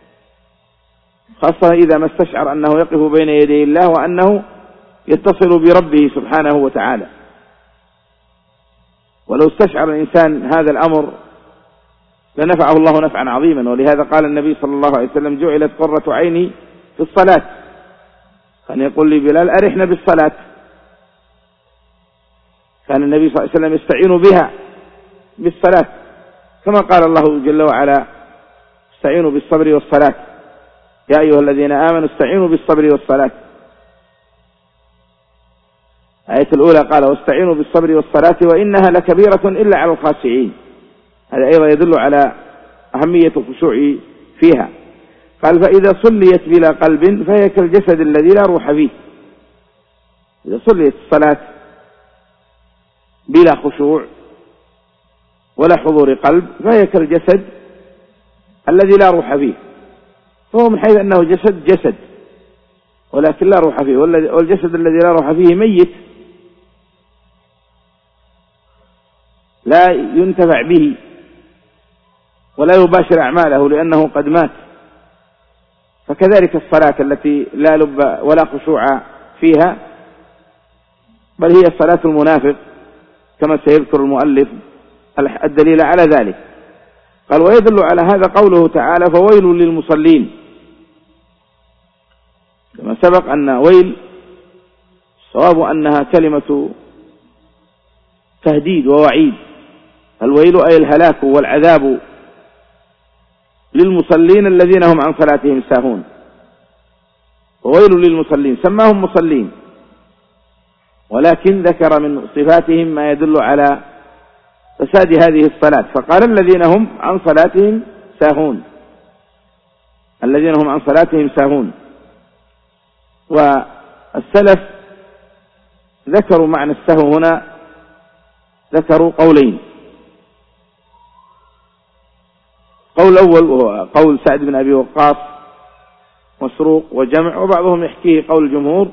خاصة إذا ما استشعر أنه يقف بين يدي الله وأنه يتصل بربه سبحانه وتعالى. ولو استشعر الإنسان هذا الأمر لنفعه الله نفعا عظيما، ولهذا قال النبي صلى الله عليه وسلم جعلت قرة عيني في الصلاة، كان يقول لي بلال أرحنا بالصلاة، كان النبي صلى الله عليه وسلم يستعين بها بالصلاة، كما قال الله جل وعلا استعينوا بالصبر والصلاة يا أيها الذين آمنوا استعينوا بالصبر والصلاة. آية الأولى قال واستعينوا بالصبر والصلاة وإنها لكبيرة إلا على الخاشعين، هذا أيضا يدل على أهمية الخشوع فيها. قال فإذا صليت بلا قلب فهي كالجسد الذي لا روح فيه، إذا صليت الصلاة بلا خشوع ولا حضور قلب فهي كالجسد الذي لا روح فيه، فهو من حيث أنه جسد جسد ولكن لا روح فيه، والجسد الذي لا روح فيه ميت لا ينتفع به ولا يباشر أعماله لأنه قد مات. فكذلك الصلاة التي لا لب ولا خشوع فيها، بل هي صلاة المنافق كما سيذكر المؤلف الدليل على ذلك. قال ويدل على هذا قوله تعالى فويل للمصلين، كما سبق أن ويل صواب أنها كلمة تهديد ووعيد، الويل أي الهلاك والعذاب للمصلين الذين هم عن صلاتهم ساهون، وويل للمصلين سماهم مصلين، ولكن ذكر من صفاتهم ما يدل على فساد هذه الصلاة، فقال الذين هم عن صلاتهم ساهون، الذين هم عن صلاتهم ساهون. والسلف ذكروا معنى السهو هنا، ذكروا قولين، قول الأول وهو قول سعد بن أبي وقاص مسروق وجمع، وبعضهم يحكيه قول الجمهور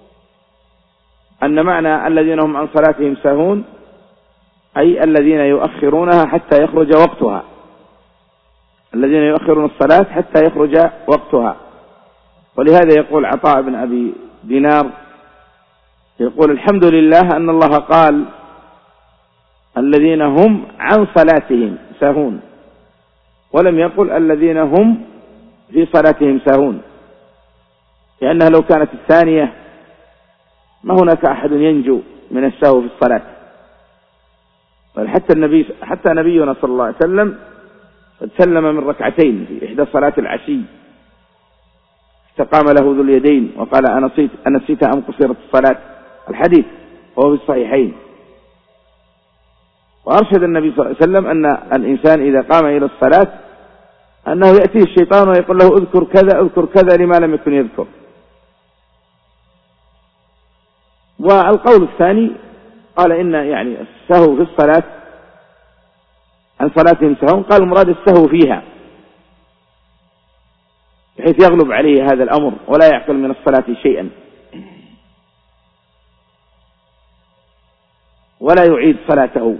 أن معنى الذين هم عن صلاتهم ساهون أي الذين يؤخرونها حتى يخرج وقتها، الذين يؤخرون الصلاة حتى يخرج وقتها. ولهذا يقول عطاء بن أبي دينار يقول الحمد لله أن الله قال الذين هم عن صلاتهم ساهون، ولم يقل الذين هم في صلاتهم ساهون، لأنها لو كانت الثانية ما هناك أحد ينجو من السهو في الصلاة، بل حتى النبي حتى نبينا صلى الله عليه وسلم قد سلم من ركعتين في إحدى صلاة العشي، استقام له ذو اليدين وقال أنسيت أنسيت أم قصرت الصلاة، الحديث وهو في الصحيحين. وأرشد النبي صلى الله عليه وسلم أن الإنسان إذا قام إلى الصلاة أنه يأتيه الشيطان ويقول له اذكر كذا اذكر كذا لما لم يكن يذكر. والقول الثاني قال إن يعني السهو في الصلاة عن صلاتهم سهو، قال المراد السهو فيها بحيث يغلب عليه هذا الأمر ولا يعقل من الصلاة شيئا ولا يعيد صلاته.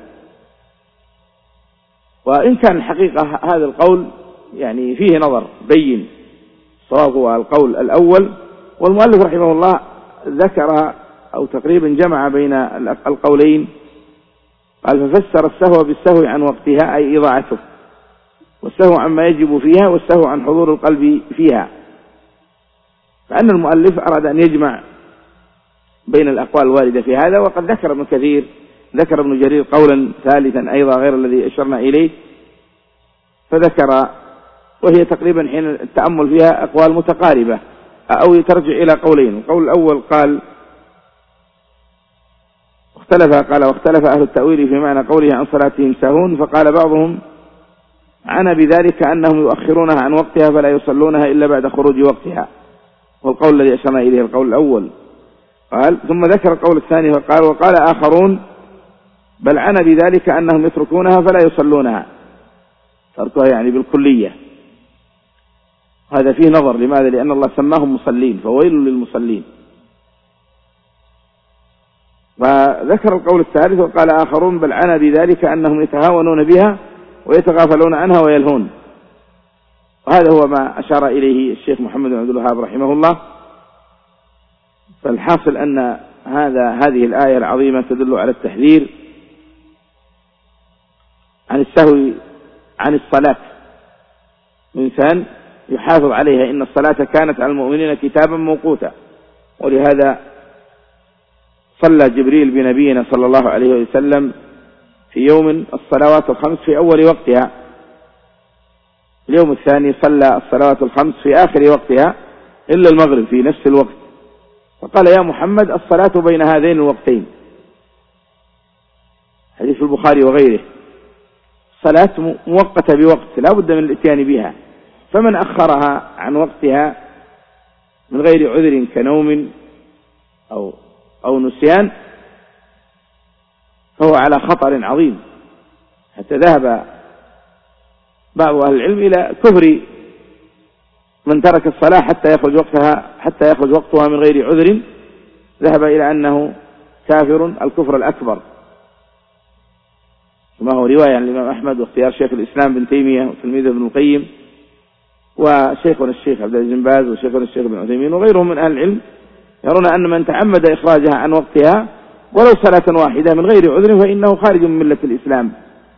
وإن كان الحقيقة هذا القول يعني فيه نظر بين، صواب هو القول الأول، والمؤلف رحمه الله ذكر أو تقريبا جمع بين القولين، قال ففسر السهو بالسهو عن وقتها أي إضاعته، والسهو عما يجب فيها، والسهو عن حضور القلب فيها. فأن المؤلف أراد أن يجمع بين الأقوال الواردة في هذا. وقد ذكر ابن كثير ذكر ابن جرير قولا ثالثا أيضا غير الذي أشرنا إليه، فذكر وهي تقريبا حين التأمل فيها أقوال متقاربة أو ترجع إلى قولين. القول الأول قال اختلف قال واختلف أهل التأويل في معنى قوله عن صلاتهم ساهون، فقال بعضهم عنا بذلك أنهم يؤخرونها عن وقتها فلا يصلونها إلا بعد خروج وقتها، والقول الذي أشرنا إليه القول الأول. قال ثم ذكر القول الثاني فقال وقال آخرون بل عنا بذلك أنهم يتركونها فلا يصلونها، تركها يعني بالكلية. هذا فيه نظر، لماذا؟ لأن الله سماهم مصلين فويل للمصلين. وذكر القول الثالث وقال آخرون بل عنا بذلك أنهم يتهاونون بها ويتغافلون عنها ويلهون. وهذا هو ما أشار إليه الشيخ محمد بن عبد الوهاب رحمه الله. فالحاصل أن هذا هذه الآية العظيمة تدل على التحذير عن السهو عن الصلاة، الإنسان يحافظ عليها، إن الصلاة كانت على المؤمنين كتابا موقوتا. ولهذا صلى جبريل بنبينا صلى الله عليه وسلم في يوم الصلوات الخمس في أول وقتها، اليوم الثاني صلى الصلوات الخمس في آخر وقتها إلا المغرب في نفس الوقت، فقال يا محمد الصلاة بين هذين الوقتين، حديث البخاري وغيره، صلاة موقتة بوقت لا بد من الاتيان بها، فمن أخرها عن وقتها من غير عذر كنوم أو أو نسيان فهو على خطر عظيم، حتى ذهب بعض أهل العلم إلى كفر من ترك الصلاة حتى يخرج وقتها حتى يخرج وقتها من غير عذر، ذهب إلى أنه كافر الكفر الأكبر، كما هو رواية عن الإمام أحمد واختيار شيخ الإسلام بن تيمية وتلميذه ابن القيم وشيخنا الشيخ عبد العزيز بن باز وشيخنا الشيخ ابن عثيمين وغيرهم من أهل العلم، يرون أن من تعمد إخراجها عن وقتها ولو صلاة واحدة من غير عذر فإنه خارج من ملة الإسلام،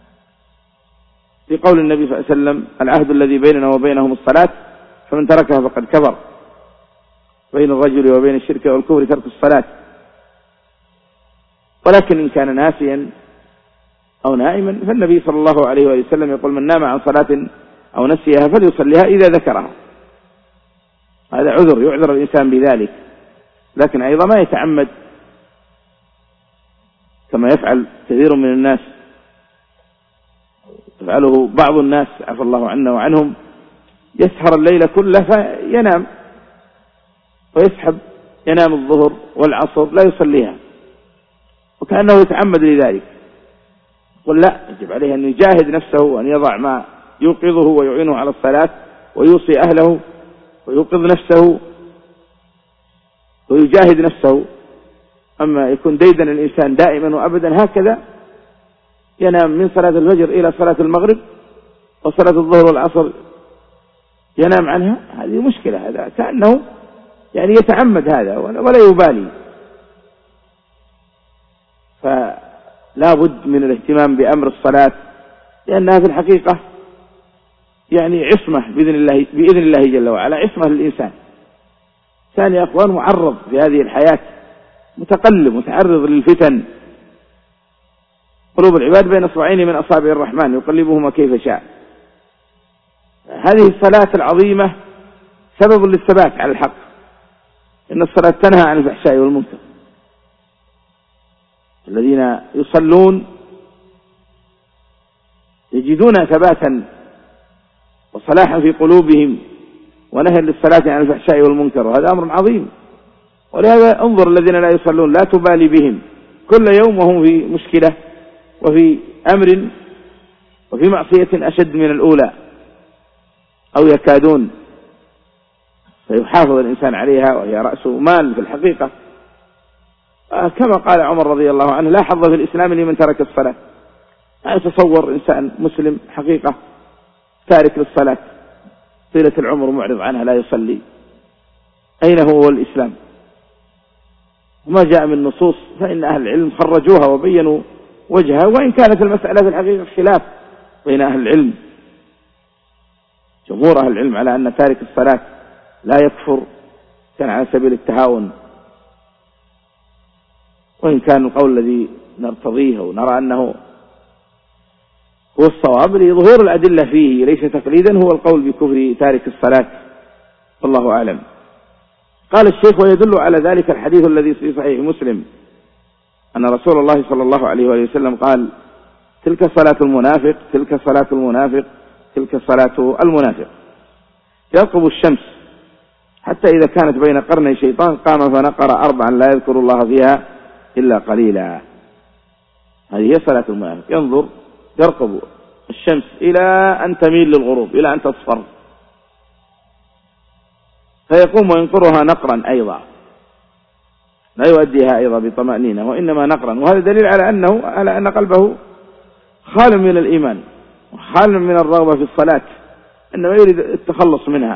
في قول النبي صلى الله عليه وسلم العهد الذي بيننا وبينهم الصلاة فمن تركها فقد كفر، بين الرجل وبين الشرك والكفر ترك الصلاة. ولكن إن كان ناسيا أو نائما فالنبي صلى الله عليه وسلم يقول من نام عن صلاة أو نسيها فليصليها إذا ذكرها، هذا عذر يعذر الإنسان بذلك، لكن أيضا ما يتعمد كما يفعل كثير من الناس، يفعله بعض الناس عفى الله عنا وعنهم، يسهر الليل كله فينام ويسحب ينام الظهر والعصر لا يصليها وكأنه يتعمد لذلك. قل لا، يجب عليه أن يجاهد نفسه وأن يضع ما يوقظه ويعينه على الصلاة ويوصي أهله ويوقظ نفسه ويجاهد نفسه. أما يكون ديدن الإنسان دائما وأبدا هكذا ينام من صلاة الفجر إلى صلاة المغرب وصلاة الظهر والعصر ينام عنها، هذه مشكلة، هذا كأنه يعني يتعمد هذا ولا يبالي. فلا بد من الاهتمام بأمر الصلاة لأنها في الحقيقة يعني عصمة بإذن الله بإذن الله جل وعلا، عصمة للإنسان. ثاني أخوان معرض في هذه الحياة، متقلب متعرض للفتن، قلوب العباد بين اصبعين من أصابع الرحمن يقلبهما كيف شاء. هذه الصلاة العظيمة سبب للثبات على الحق، إن الصلاة تنهى عن الفحشاء والمنكر. الذين يصلون يجدون ثباتا وصلاحا في قلوبهم ونهي للصلاة عن الفحشاء والمنكر، وهذا أمر عظيم. ولهذا انظر الذين لا يصلون لا تبالي بهم، كل يوم وهم في مشكلة وفي أمر وفي معصية أشد من الأولى أو يكادون، فيحافظ الإنسان عليها وهي رأس مال في الحقيقة. كما قال عمر رضي الله عنه لا حظ في الإسلام لمن ترك الصلاة. لا يتصور إنسان مسلم حقيقة تارك للصلاة طيلة العمر معرض عنها لا يصلي، أين هو الإسلام؟ وما جاء من نصوص فإن أهل العلم خرجوها وبينوا وجهها، وإن كانت المسألة في الحقيقة خلاف بين أهل العلم. جمهور أهل العلم على أن تارك الصلاة لا يكفر، كان على سبيل التهاون، وإن كان القول الذي نرتضيه ونرى أنه هو الصواب لظهور الأدلة فيه ليس تقليدا هو القول بكفر تارك الصلاة، والله أعلم. قال الشيخ: ويدل على ذلك الحديث الذي في صحيح مسلم أن رسول الله صلى الله عليه وآله وسلم قال: تلك صلاة المنافق، تلك صلاة المنافق، تلك صلاة المنافق، يرقب الشمس حتى إذا كانت بين قرني شيطان قام فنقر أربعا لا يذكر الله فيها إلا قليلا. هذه هي صلاة المنافق، ينظر يرقب الشمس إلى أن تميل للغروب، إلى أن تصفر، فيقوم وينقرها نقرا أيضا، لا يؤديها أيضا بطمأنينة وإنما نقرا. وهذا دليل على أنه على أن قلبه خال من الإيمان وخال من الرغبة في الصلاة، أنه يريد التخلص منها.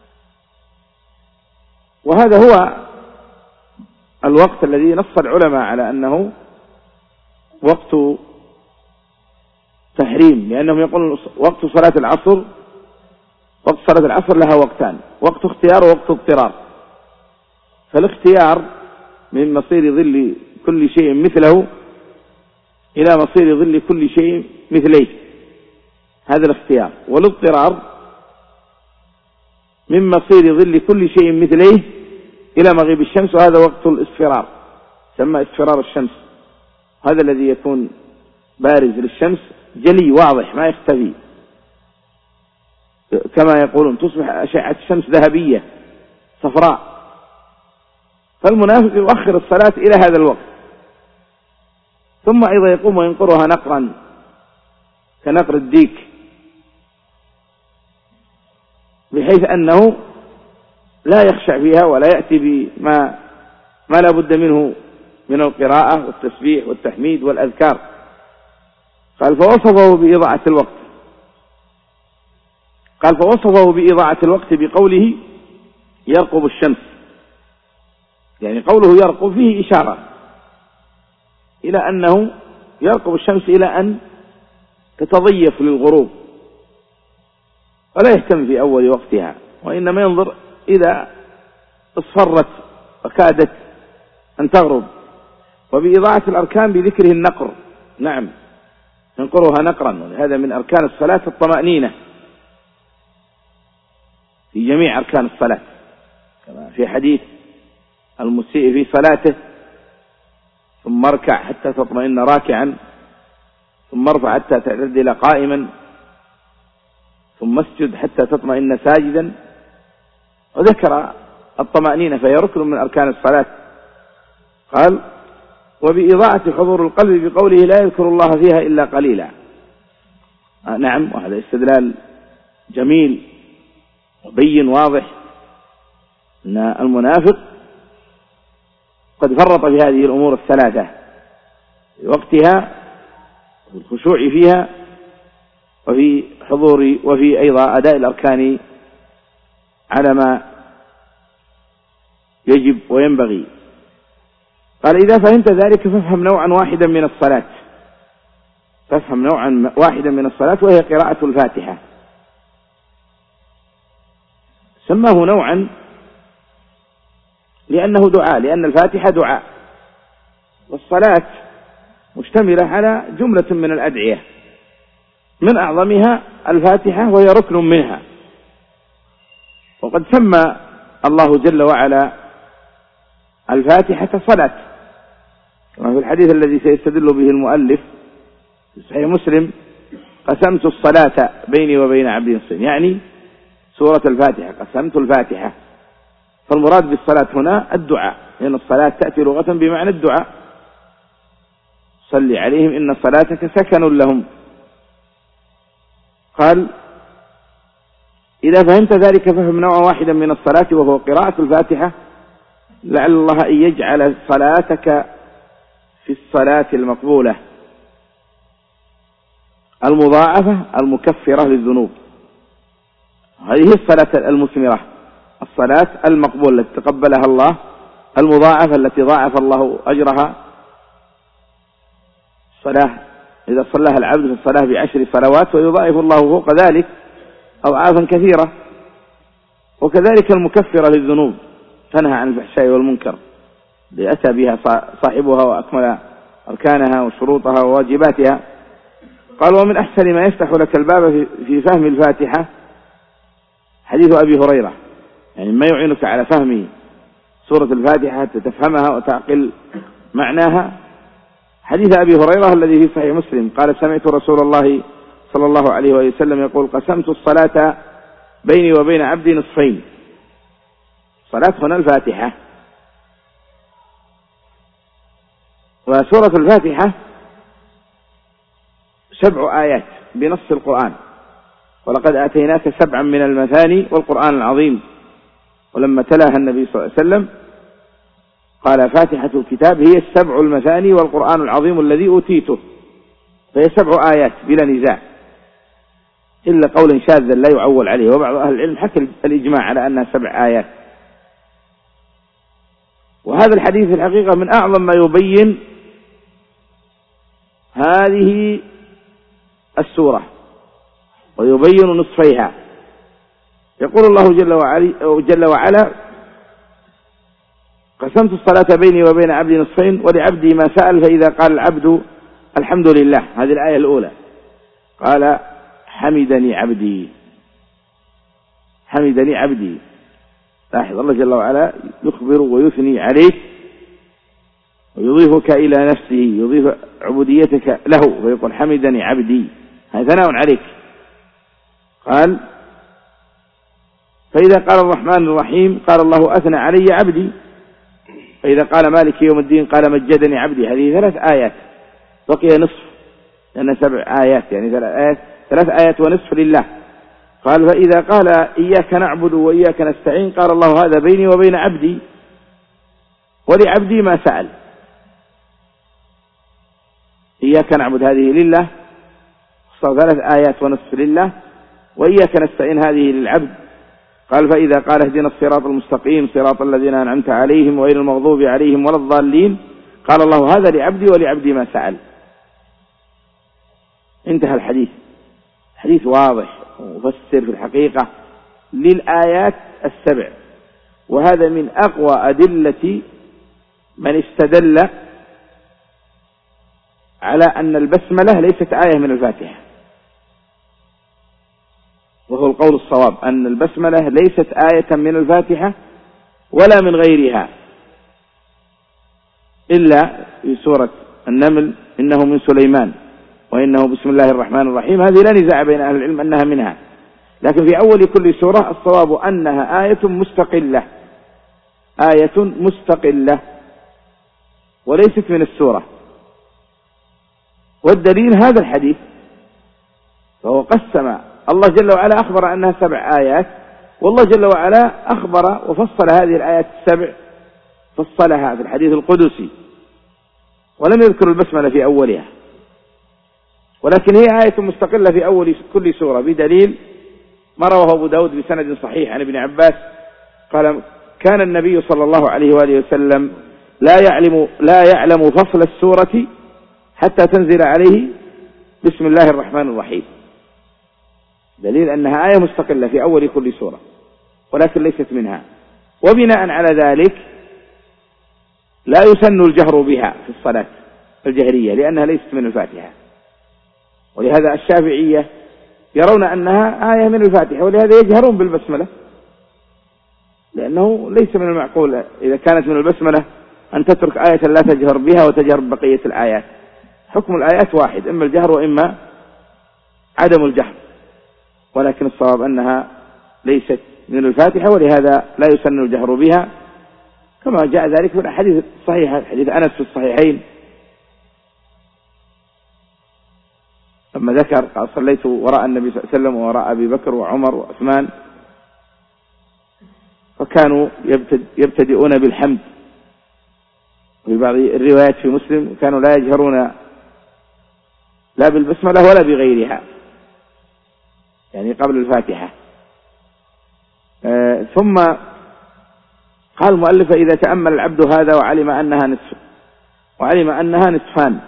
وهذا هو الوقت الذي نص العلماء على أنه وقت تحريم، لأنهم يقولون وقت صلاة العصر، وقت صلاة العصر لها وقتان: وقت اختيار ووقت اضطرار. فالاختيار من مصير ظل كل شيء مثله إلى مصير ظل كل شيء مثليه، هذا الاختيار. والاضطرار من مصير ظل كل شيء مثليه إلى مغيب الشمس، وهذا وقت الاصفرار، سمى اصفرار الشمس، هذا الذي يكون بارز للشمس جلي واضح ما يختفي، كما يقولون تصبح أشعة الشمس ذهبية صفراء. فالمنافق يؤخر الصلاة إلى هذا الوقت، ثم أيضا يقوم وينقرها نقرا كنقر الديك، بحيث أنه لا يخشع فيها ولا يأتي بما ما لا بد منه من القراءة والتسبيح والتحميد والأذكار. قال: فوصفه بإضاعة الوقت، قال فوصفه بإضاعة الوقت بقوله: يرقب الشمس، يعني قوله يرقب فيه إشارة إلى أنه يرقب الشمس إلى أن تتضيف للغروب، ولا يهتم في أول وقتها، وإنما ينظر إذا اصفرت وكادت أن تغرب. وبإضاعة الأركان بذكره النقر، نعم ينقرها نقرا، هذا من أركان الصلاة الطمأنينة في جميع أركان الصلاة، كما في حديث المسيء في صلاته: ثم اركع حتى تطمئن راكعا، ثم ارفع حتى تعتدل قائما، ثم اسجد حتى تطمئن ساجدا. وذكر الطمأنينة فهي ركن من أركان الصلاة. قال: وبإضاعة حضور القلب بقوله: لا يذكر الله فيها إلا قليلا. آه نعم، وهذا استدلال جميل وبين واضح أن المنافق قد فرط في هذه الأمور الثلاثة في وقتها وفي الخشوع فيها وفي حضور وفي أيضا أداء الأركان على ما يجب وينبغي. قال: إذا فهمت ذلك فافهم نوعا واحدا من الصلاة، فافهم نوعا واحدا من الصلاة وهي قراءة الفاتحة. سماه نوعا لأنه دعاء، لأن الفاتحة دعاء، والصلاة مشتملة على جملة من الأدعية، من أعظمها الفاتحة وهي ركن منها. وقد سمى الله جل وعلا الفاتحة صلاة، كما في الحديث الذي سيستدل به المؤلف في صحيح مسلم: قسمت الصلاة بيني وبين عبدي نصفين، يعني سورة الفاتحة قسمت الفاتحة. فالمراد بالصلاة هنا الدعاء، لأن الصلاة تأتي لغة بمعنى الدعاء: صل عليهم إن صلاتك سكن لهم. قال: إذا فهمت ذلك فهم نوع واحدا من الصلاة وهو قراءة الفاتحة، لعل الله أن يجعل صلاتك في الصلاة المقبولة المضاعفة المكفرة للذنوب. هذه الصلاة المثمرة، الصلاة المقبولة التي تقبلها الله، المضاعفة التي ضاعف الله أجرها. الصلاة إذا صلاها العبد في الصلاة بعشر صلوات ويضاعف الله فوق ذلك أضعافا كثيرة. وكذلك المكفرة للذنوب، تنهى عن الفحشاء والمنكر. لأتى بها صاحبها وأكمل أركانها وشروطها وواجباتها. قال: ومن أحسن ما يفتح لك الباب في فهم الفاتحة حديث أبي هريرة، يعني ما يعينك على فهم سورة الفاتحة تفهمها وتعقل معناها حديث أبي هريرة الذي في صحيح مسلم قال: سمعت رسول الله صلى الله عليه وسلم يقول: قسمت الصلاة بيني وبين عبدي نصفين. صلاة هنا الفاتحة. وسورة الفاتحة سبع آيات بنص القرآن: ولقد آتيناك سبعا من المثاني والقرآن العظيم. ولما تلاها النبي صلى الله عليه وسلم قال: فاتحة الكتاب هي السبع المثاني والقرآن العظيم الذي أوتيته. فهي سبع آيات بلا نزاع، إلا قول شاذا لا يعول عليه، وبعض أهل العلم حكى الإجماع على أنها سبع آيات. وهذا الحديث في الحقيقة من أعظم ما يبين هذه السورة ويبين نصفيها. يقول الله جل وعلا, جل وعلا: قسمت الصلاة بيني وبين عبدي نصفين ولعبدي ما سأل، فإذا قال العبد الحمد لله، هذه الآية الأولى، قال: حمدني عبدي، حمدني عبدي. لاحظ الله جل وعلا يخبر ويثني عليك ويضيفك إلى نفسه، يضيف عبوديتك له، ويقول: حمدني عبدي، هذا ثناء عليك. قال: فإذا قال الرحمن الرحيم قال الله: أثنى علي عبدي. فإذا قال مالك يوم الدين قال: مجدني عبدي. هذه ثلاث آيات، بقي نصف، لأن سبع آيات يعني ثلاث آيات, ثلاث آيات ونصف لله. قال: فإذا قال إياك نعبد وإياك نستعين قال الله: هذا بيني وبين عبدي ولعبدي ما سأل. إياك نعبد هذه لله، صار ثلاث آيات ونصف لله، وإياك نستعين هذه للعبد. قال: فإذا قال اهدنا الصراط المستقيم صراط الذين أنعمت عليهم غير المغضوب عليهم ولا الضالين قال الله: هذا لعبدي ولعبدي ما سأل. انتهى الحديث. حديث واضح ومفسر في الحقيقة للآيات السبع، وهذا من أقوى أدلة من استدل على أن البسملة ليست آية من الفاتحة، وهو القول الصواب أن البسملة ليست آية من الفاتحة ولا من غيرها، إلا في سورة النمل: إنه من سليمان وإنه بسم الله الرحمن الرحيم. هذه لا نزاع بين أهل العلم أنها منها، لكن في أول كل سورة الصواب أنها آية مستقلة، آية مستقلة وليست من السورة. والدليل هذا الحديث، فهو قسم، الله جل وعلا أخبر أنها سبع آيات، والله جل وعلا أخبر وفصل هذه الآيات السبع، فصلها في الحديث القدسي، ولم يذكر البسملة في أولها، ولكن هي آية مستقلة في أول كل سورة، بدليل ما رواه أبو داود بسند صحيح عن ابن عباس قال: كان النبي صلى الله عليه وآله وسلم لا يعلم, لا يعلم فصل السورة حتى تنزل عليه بسم الله الرحمن الرحيم، دليل أنها آية مستقلة في أول كل سورة ولكن ليست منها. وبناء على ذلك لا يسن الجهر بها في الصلاة الجهرية لأنها ليست من الفاتحة، ولهذا الشافعية يرون أنها آية من الفاتحة، ولهذا يجهرون بالبسملة، لأنه ليس من المعقول إذا كانت من البسملة أن تترك آية لا تجهر بها وتجهر ببقية الآيات. حكم الآيات واحد، إما الجهر وإما عدم الجهر، ولكن الصواب أنها ليست من الفاتحة، ولهذا لا يسن الجهر بها، كما جاء ذلك في الحديث الصحيح، حديث أنس في الصحيحين لما ذكر قال: صليت وراء النبي صلى الله عليه وسلم ووراء أبي بكر وعمر وعثمان، فكانوا يبتدئون بالحمد، وفي بعض الروايات في مسلم كانوا لا يجهرون لا بالبسملة ولا بغيرها، يعني قبل الفاتحة. آه ثم قال المؤلف: إذا تأمل العبد هذا وعلم أنها نصف وعلم أنها نصفان،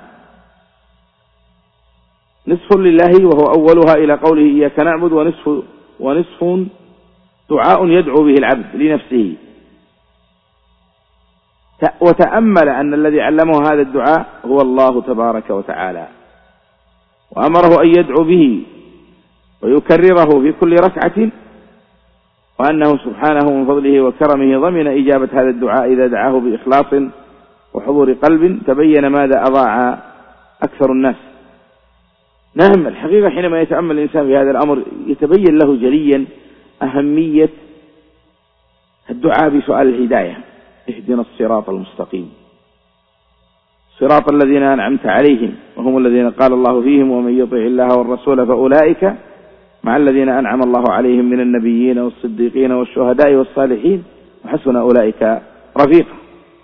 نصف لله وهو أولها إلى قوله إياك نعبد، ونصف, ونصف دعاء يدعو به العبد لنفسه. وتأمل أن الذي علمه هذا الدعاء هو الله تبارك وتعالى، وأمره أن يدعو به ويكرره في كل ركعة، وأنه سبحانه من فضله وكرمه ضمن إجابة هذا الدعاء إذا دعاه بإخلاص وحضور قلب، تبين ماذا أضاع أكثر الناس. نعم، الحقيقة حينما يتأمل الإنسان في هذا الأمر يتبين له جليا أهمية الدعاء بسؤال الهداية. اهدنا الصراط المستقيم صراط الذين أنعمت عليهم، وهم الذين قال الله فيهم ومن يطع الله والرسول فأولئك مع الذين أنعم الله عليهم من النبيين والصديقين والشهداء والصالحين وحسن أولئك رفيقا.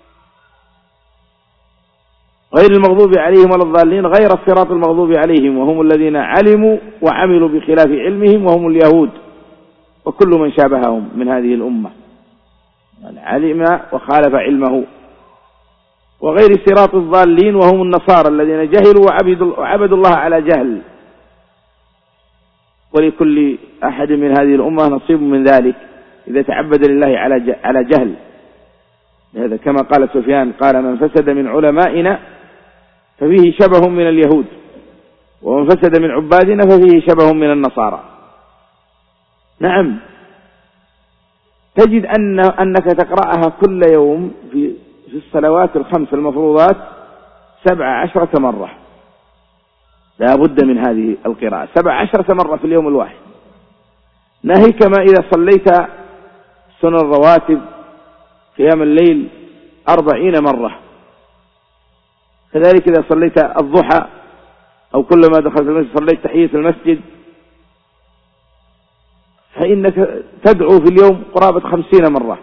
غير المغضوب عليهم ولا الضالين، غير الصراط المغضوب عليهم وهم الذين علموا وعملوا بخلاف علمهم وهم اليهود وكل من شابههم من هذه الأمة، علم وخالف علمه. وغير صراط الضالين وهم النصارى الذين جهلوا وعبدوا الله على جهل، ولكل أحد من هذه الأمة نصيب من ذلك إذا تعبد لله على جهل. هذا كما قال سفيان قال من فسد من علمائنا ففيه شبه من اليهود، ومن فسد من عبادنا ففيه شبه من النصارى. نعم، تجد أن أنك تقرأها كل يوم في في الصلوات الخمس المفروضات سبع عشرة مرة، لا بد من هذه القراءة سبع عشرة مرة في اليوم الواحد، ناهيك ما إذا صليت سنن الرواتب قيام الليل أربعين مرة، كذلك إذا صليت الضحى أو كلما دخلت المسجد صليت تحية المسجد فإنك تدعو في اليوم قرابة خمسين مرة.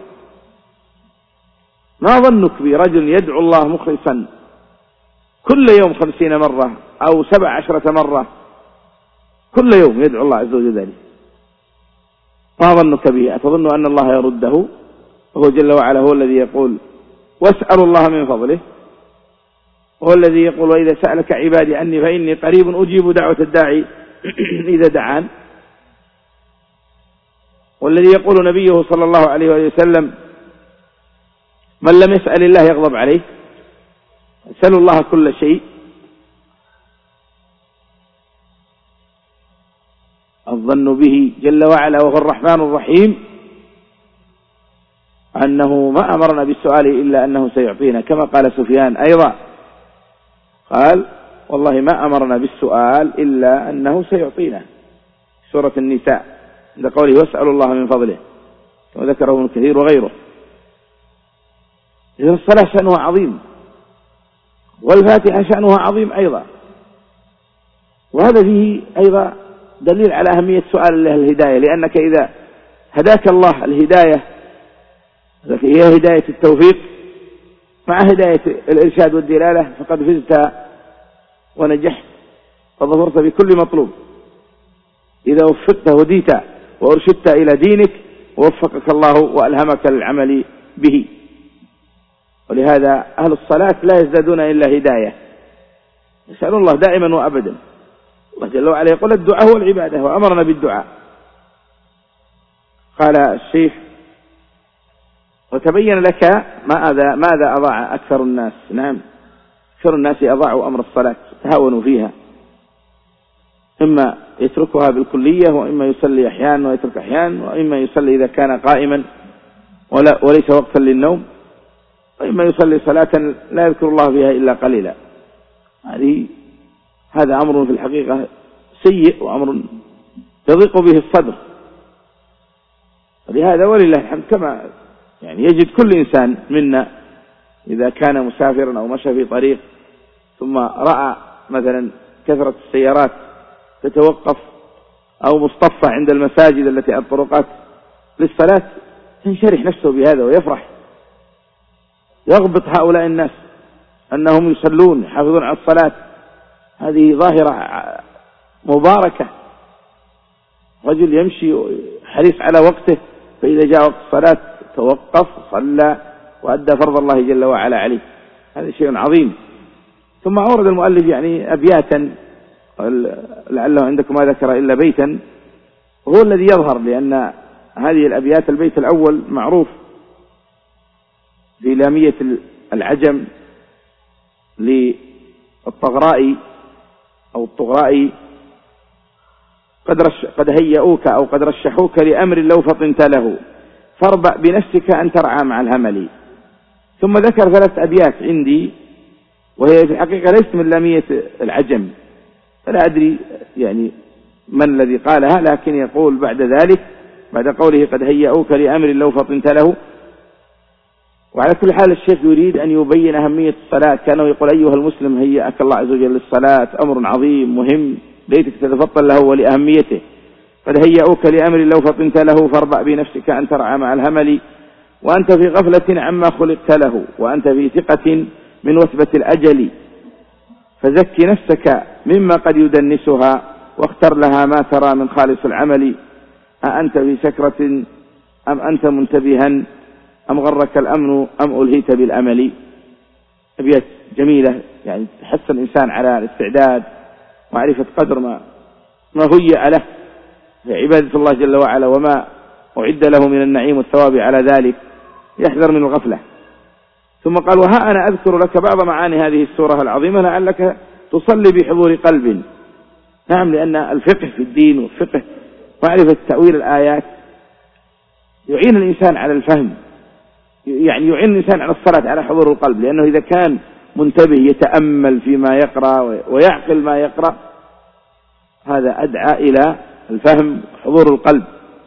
ما ظنك برجل يدعو الله مخلصا كل يوم خمسين مرة أو سبع عشرة مرة كل يوم يدعو الله عز وجل ذلك؟ ما ظنك به؟ أتظن أن الله يرده؟ وهو جل وعلا هو الذي يقول واسأل الله من فضله، هو الذي يقول وإذا سألك عبادي عني فإني قريب أجيب دعوة الداعي إذا دعان، والذي يقول نبيه صلى الله عليه وسلم من لم يسأل الله يغضب عليه، اسألوا الله كل شيء. الظن به جل وعلا وهو الرحمن الرحيم أنه ما أمرنا بالسؤال إلا أنه سيعطينا، كما قال سفيان أيضا قال والله ما أمرنا بالسؤال إلا أنه سيعطينا، سورة النساء عند قوله واسألوا الله من فضله كما ذكره ابن كثير وغيره. إذن الصلاة شأنها عظيم، والفاتحة شأنها عظيم أيضا، وهذا فيه أيضا دليل على أهمية سؤال الله الهداية، لأنك إذا هداك الله الهداية هي هداية التوفيق مع هداية الإرشاد والدلالة فقد فزت ونجحت وظفرت بكل مطلوب. إذا وفقت هديت وأرشدت إلى دينك ووفقك الله وألهمك العمل به. ولهذا أهل الصلاة لا يزدادون إلا هداية، يسألون الله دائما وأبدا. الله جل وعلا يقول الدعاء هو العبادة وأمرنا بالدعاء. قال الشيخ وتبين لك ماذا ماذا أضاع أكثر الناس. نعم، أكثر الناس أضاعوا أمر الصلاة، تهاونوا فيها، إما يتركها بالكلية وإما يصلي أحيانا ويترك أحيانا، وإما يصلي إذا كان قائما ولا وليس وقتا للنوم، وإما يصلي صلاة لا يذكر الله فيها إلا قليلا. هذه هذا أمر في الحقيقة سيء وأمر يضيق به الصدر. ولهذا ولله الحمد كما يعني يجد كل إنسان منا إذا كان مسافرا أو مشى في طريق ثم رأى مثلا كثرة السيارات تتوقف أو مصطفى عند المساجد التي الطرقات للصلاة تنشرح نفسه بهذا ويفرح، يغبط هؤلاء الناس أنهم يصلون يحافظون على الصلاة. هذه ظاهرة مباركة، رجل يمشي حريص على وقته فإذا جاء وقت الصلاة توقف صلى وأدى فرض الله جل وعلا عليه. هذا شيء عظيم. ثم أورد المؤلف يعني أبياتا لعله عندكم ما ذكر إلا بيتا، وهو الذي يظهر، لأن هذه الأبيات البيت الأول معروف في لامية العجم للطغراء أو الطغراء قد, رش قد هيئوك أو قد رشحوك لأمر لو فطنت له فاربأ بنفسك أن ترعى مع الهمل. ثم ذكر ثلاث أبيات عندي وهي في الحقيقة ليست من لامية العجم، فلا أدري يعني من الذي قالها، لكن يقول بعد ذلك بعد قوله قد هيئوك لأمر لو فطنت له. وعلى كل حال الشيخ يريد أن يبين أهمية الصلاة، كانه يقول أيها المسلم هيئك الله عز وجل للصلاة، أمر عظيم مهم ليتك تتفطن له ولأهميته. قد هيئوك لأمر لو فطنت له فاربأ بنفسك أن ترعى مع الهمل، وأنت في غفلة عما خلقت له، وأنت في ثقة من وثبة الأجل، فزكي نفسك مما قد يدنسها واختر لها ما ترى من خالص العمل. أأنت في سكرة أم أنت منتبها أم غرك الأمن أم ألهيت بالأمل. أبيات جميلة يعني تحث الإنسان على الاستعداد ومعرفة قدر ما ما هيئ له في عبادة الله جل وعلا وما أعد له من النعيم والثواب على ذلك، يحذر من الغفلة. ثم قال وها أنا أذكر لك بعض معاني هذه السورة العظيمة لعلك تصلي بحضور قلب. نعم، لأن الفقه في الدين والفقه معرفة تأويل الآيات يعين الإنسان على الفهم، يعني يعين الإنسان على الصلاة على حضور القلب، لأنه إذا كان منتبه يتأمل فيما يقرأ ويعقل ما يقرأ هذا أدعى إلى الفهم حضور القلب.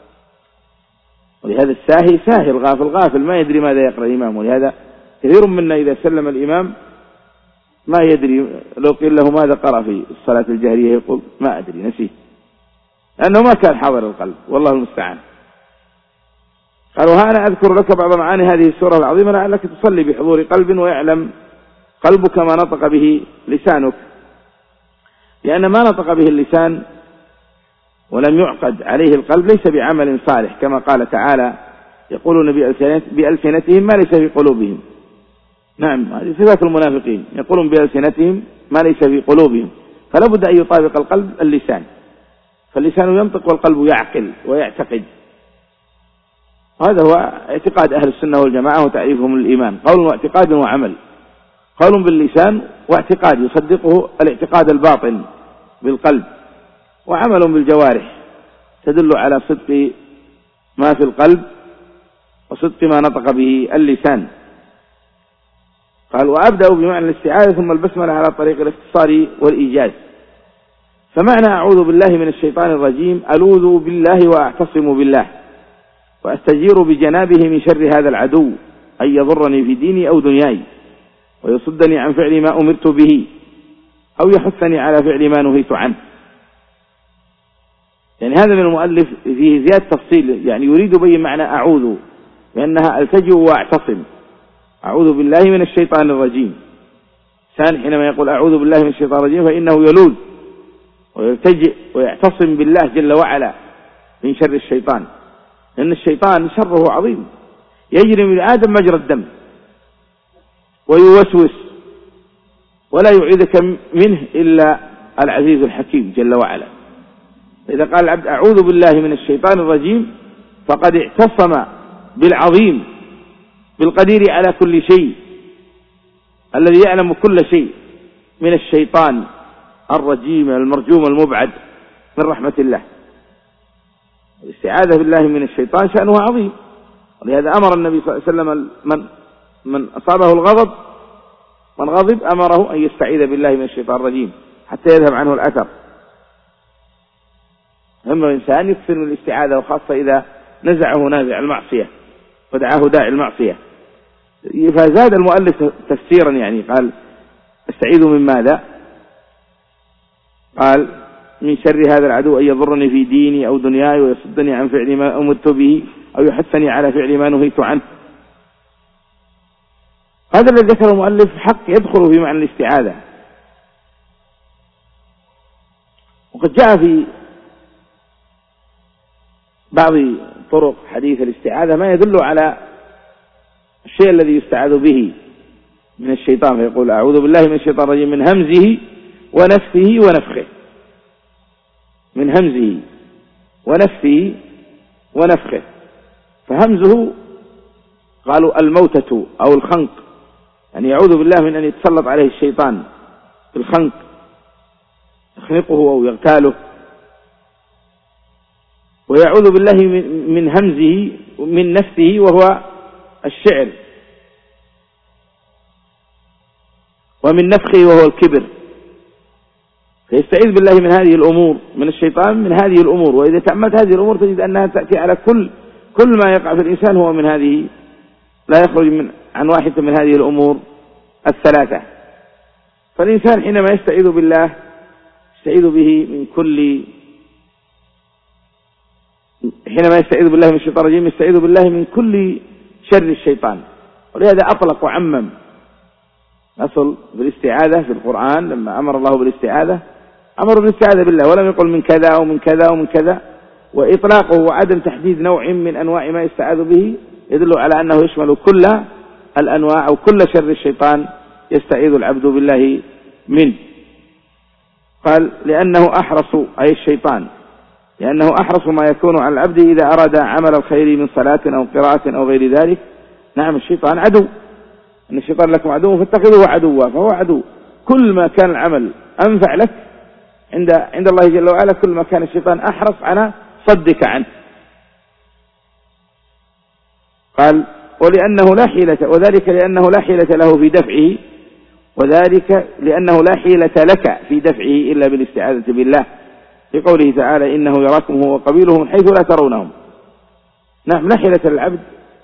ولهذا الساهي ساهي، الغافل غافل ما يدري ماذا يقرأ الإمام، ولهذا كثير منا إذا سلم الإمام ما يدري، لو قيل له ماذا قرأ في الصلاة الجهرية يقول ما أدري نسيت، لأنه ما كان حاضر القلب، والله المستعان. قالوا ها أنا أذكر لك بعض معاني هذه السورة العظيمة لعلك تصلي بحضور قلب ويعلم قلبك ما نطق به لسانك، لأن ما نطق به اللسان ولم يعقد عليه القلب ليس بعمل صالح، كما قال تعالى يقولون بألسنتهم ما ليس في قلوبهم. نعم، هذه صفات المنافقين، يقولون بألسنتهم ما ليس في قلوبهم، فلا بد أن يطابق القلب اللسان، فاللسان ينطق والقلب يعقل ويعتقد. هذا هو اعتقاد أهل السنة والجماعة وتعريفهم الإيمان، قول واعتقاد وعمل. قول باللسان واعتقاد يصدقه الاعتقاد الباطن بالقلب، وعمل بالجوارح تدل على صدق ما في القلب وصدق ما نطق به اللسان. قال وأبدأ بمعنى الاستعاذة ثم البسملة على طريق الاختصار والإيجاز. فمعنى أعوذ بالله من الشيطان الرجيم ألوذ بالله وأعتصم بالله وأستجير بجنابه من شر هذا العدو أن يضرني في ديني أو دنياي ويصدني عن فعل ما أمرت به أو يحثني على فعل ما نهيت عنه. يعني هذا من المؤلف فيه زيادة تفصيل، يعني يريد بين معنى أعوذ لأنها ألتجئ وأعتصم. أعوذ بالله من الشيطان الرجيم، ثاني حينما يقول أعوذ بالله من الشيطان الرجيم فإنه يلوذ ويلتجئ ويعتصم بالله جل وعلا من شر الشيطان، لأن الشيطان شره عظيم، يجري من آدم مجرى الدم ويوسوس ولا يعيذك منه إلا العزيز الحكيم جل وعلا. إذا قال العبد أعوذ بالله من الشيطان الرجيم فقد اعتصم بالعظيم بالقدير على كل شيء الذي يعلم كل شيء من الشيطان الرجيم المرجوم المبعد من رحمة الله. الاستعاذة بالله من الشيطان شأنه عظيم، ولهذا أمر النبي صلى الله عليه وسلم من من أصابه الغضب من غضب أمره أن يستعيذ بالله من الشيطان الرجيم حتى يذهب عنه الأثر. هم الإنسان يكثر من الاستعاذة، وخاصة إذا نزعه نازع المعصية ودعاه داعي المعصية. فزاد المؤلف تفسيرا، يعني قال استعيذ من ماذا؟ قال من شر هذا العدو أن يضرني في ديني أو دنياي ويصدني عن فعل ما أمرت به أو يحثني على فعل ما نهيت عنه. هذا الذي ذكره المؤلف حق يدخل في معنى الاستعاذة. وقد جاء في بعض طرق حديث الاستعاذة ما يدل على الشيء الذي يستعاذ به من الشيطان، فيقول أعوذ بالله من الشيطان الرجيم من همزه ونفثه ونفخه، من همزه ونفثه ونفخه. فهمزه قالوا الموتة أو الخنق يعني يعوذ بالله من أن يتسلط عليه الشيطان بالخنق يخنقه أو يغتاله، ويعوذ بالله من همزه من نفسه وهو الشعر، ومن نفخه وهو الكبر، فيستعيذ بالله من هذه الأمور من الشيطان من هذه الأمور. وإذا تأملت هذه الأمور تجد أنها تأتي على كل كل ما يقع في الإنسان هو من هذه، لا يخرج من عن واحدة من هذه الأمور الثلاثة. فالإنسان حينما يستعيذ بالله يستعيذ به من كل حينما يستعيذ بالله من الشيطان الرجيم يستعيذ بالله من كل شر الشيطان. ولهذا أطلق وعمم. أصل بالاستعاذة في القرآن لما أمر الله بالاستعاذة أمر بالاستعاذة بالله، ولم يقل من كذا أو من كذا ومن كذا. وإطلاقه وعدم تحديد نوع من أنواع ما يستعاذ به يدل على أنه يشمل كل الأنواع أو كل شر الشيطان يستعيذ العبد بالله منه. قال لأنه أحرص أي الشيطان لأنه أحرص ما يكون على العبد إذا أراد عمل الخير من صلاة أو قراءة أو غير ذلك. نعم الشيطان عدو، أن الشيطان لكم عدو فاتخذوه عدوا، فهو عدو. كل ما كان العمل أنفع لك عند عند الله جل وعلا كل ما كان الشيطان أحرص على صدك عنه. قال ولأنه لا حيلة وذلك لأنه لا حيلة له في دفعه وذلك لأنه لا حيلة لك في دفعه إلا بالاستعاذة بالله، في قوله تعالى إنه يراكم هو وقبيله من حيث لا ترونهم. نعم لا حيلة للعبد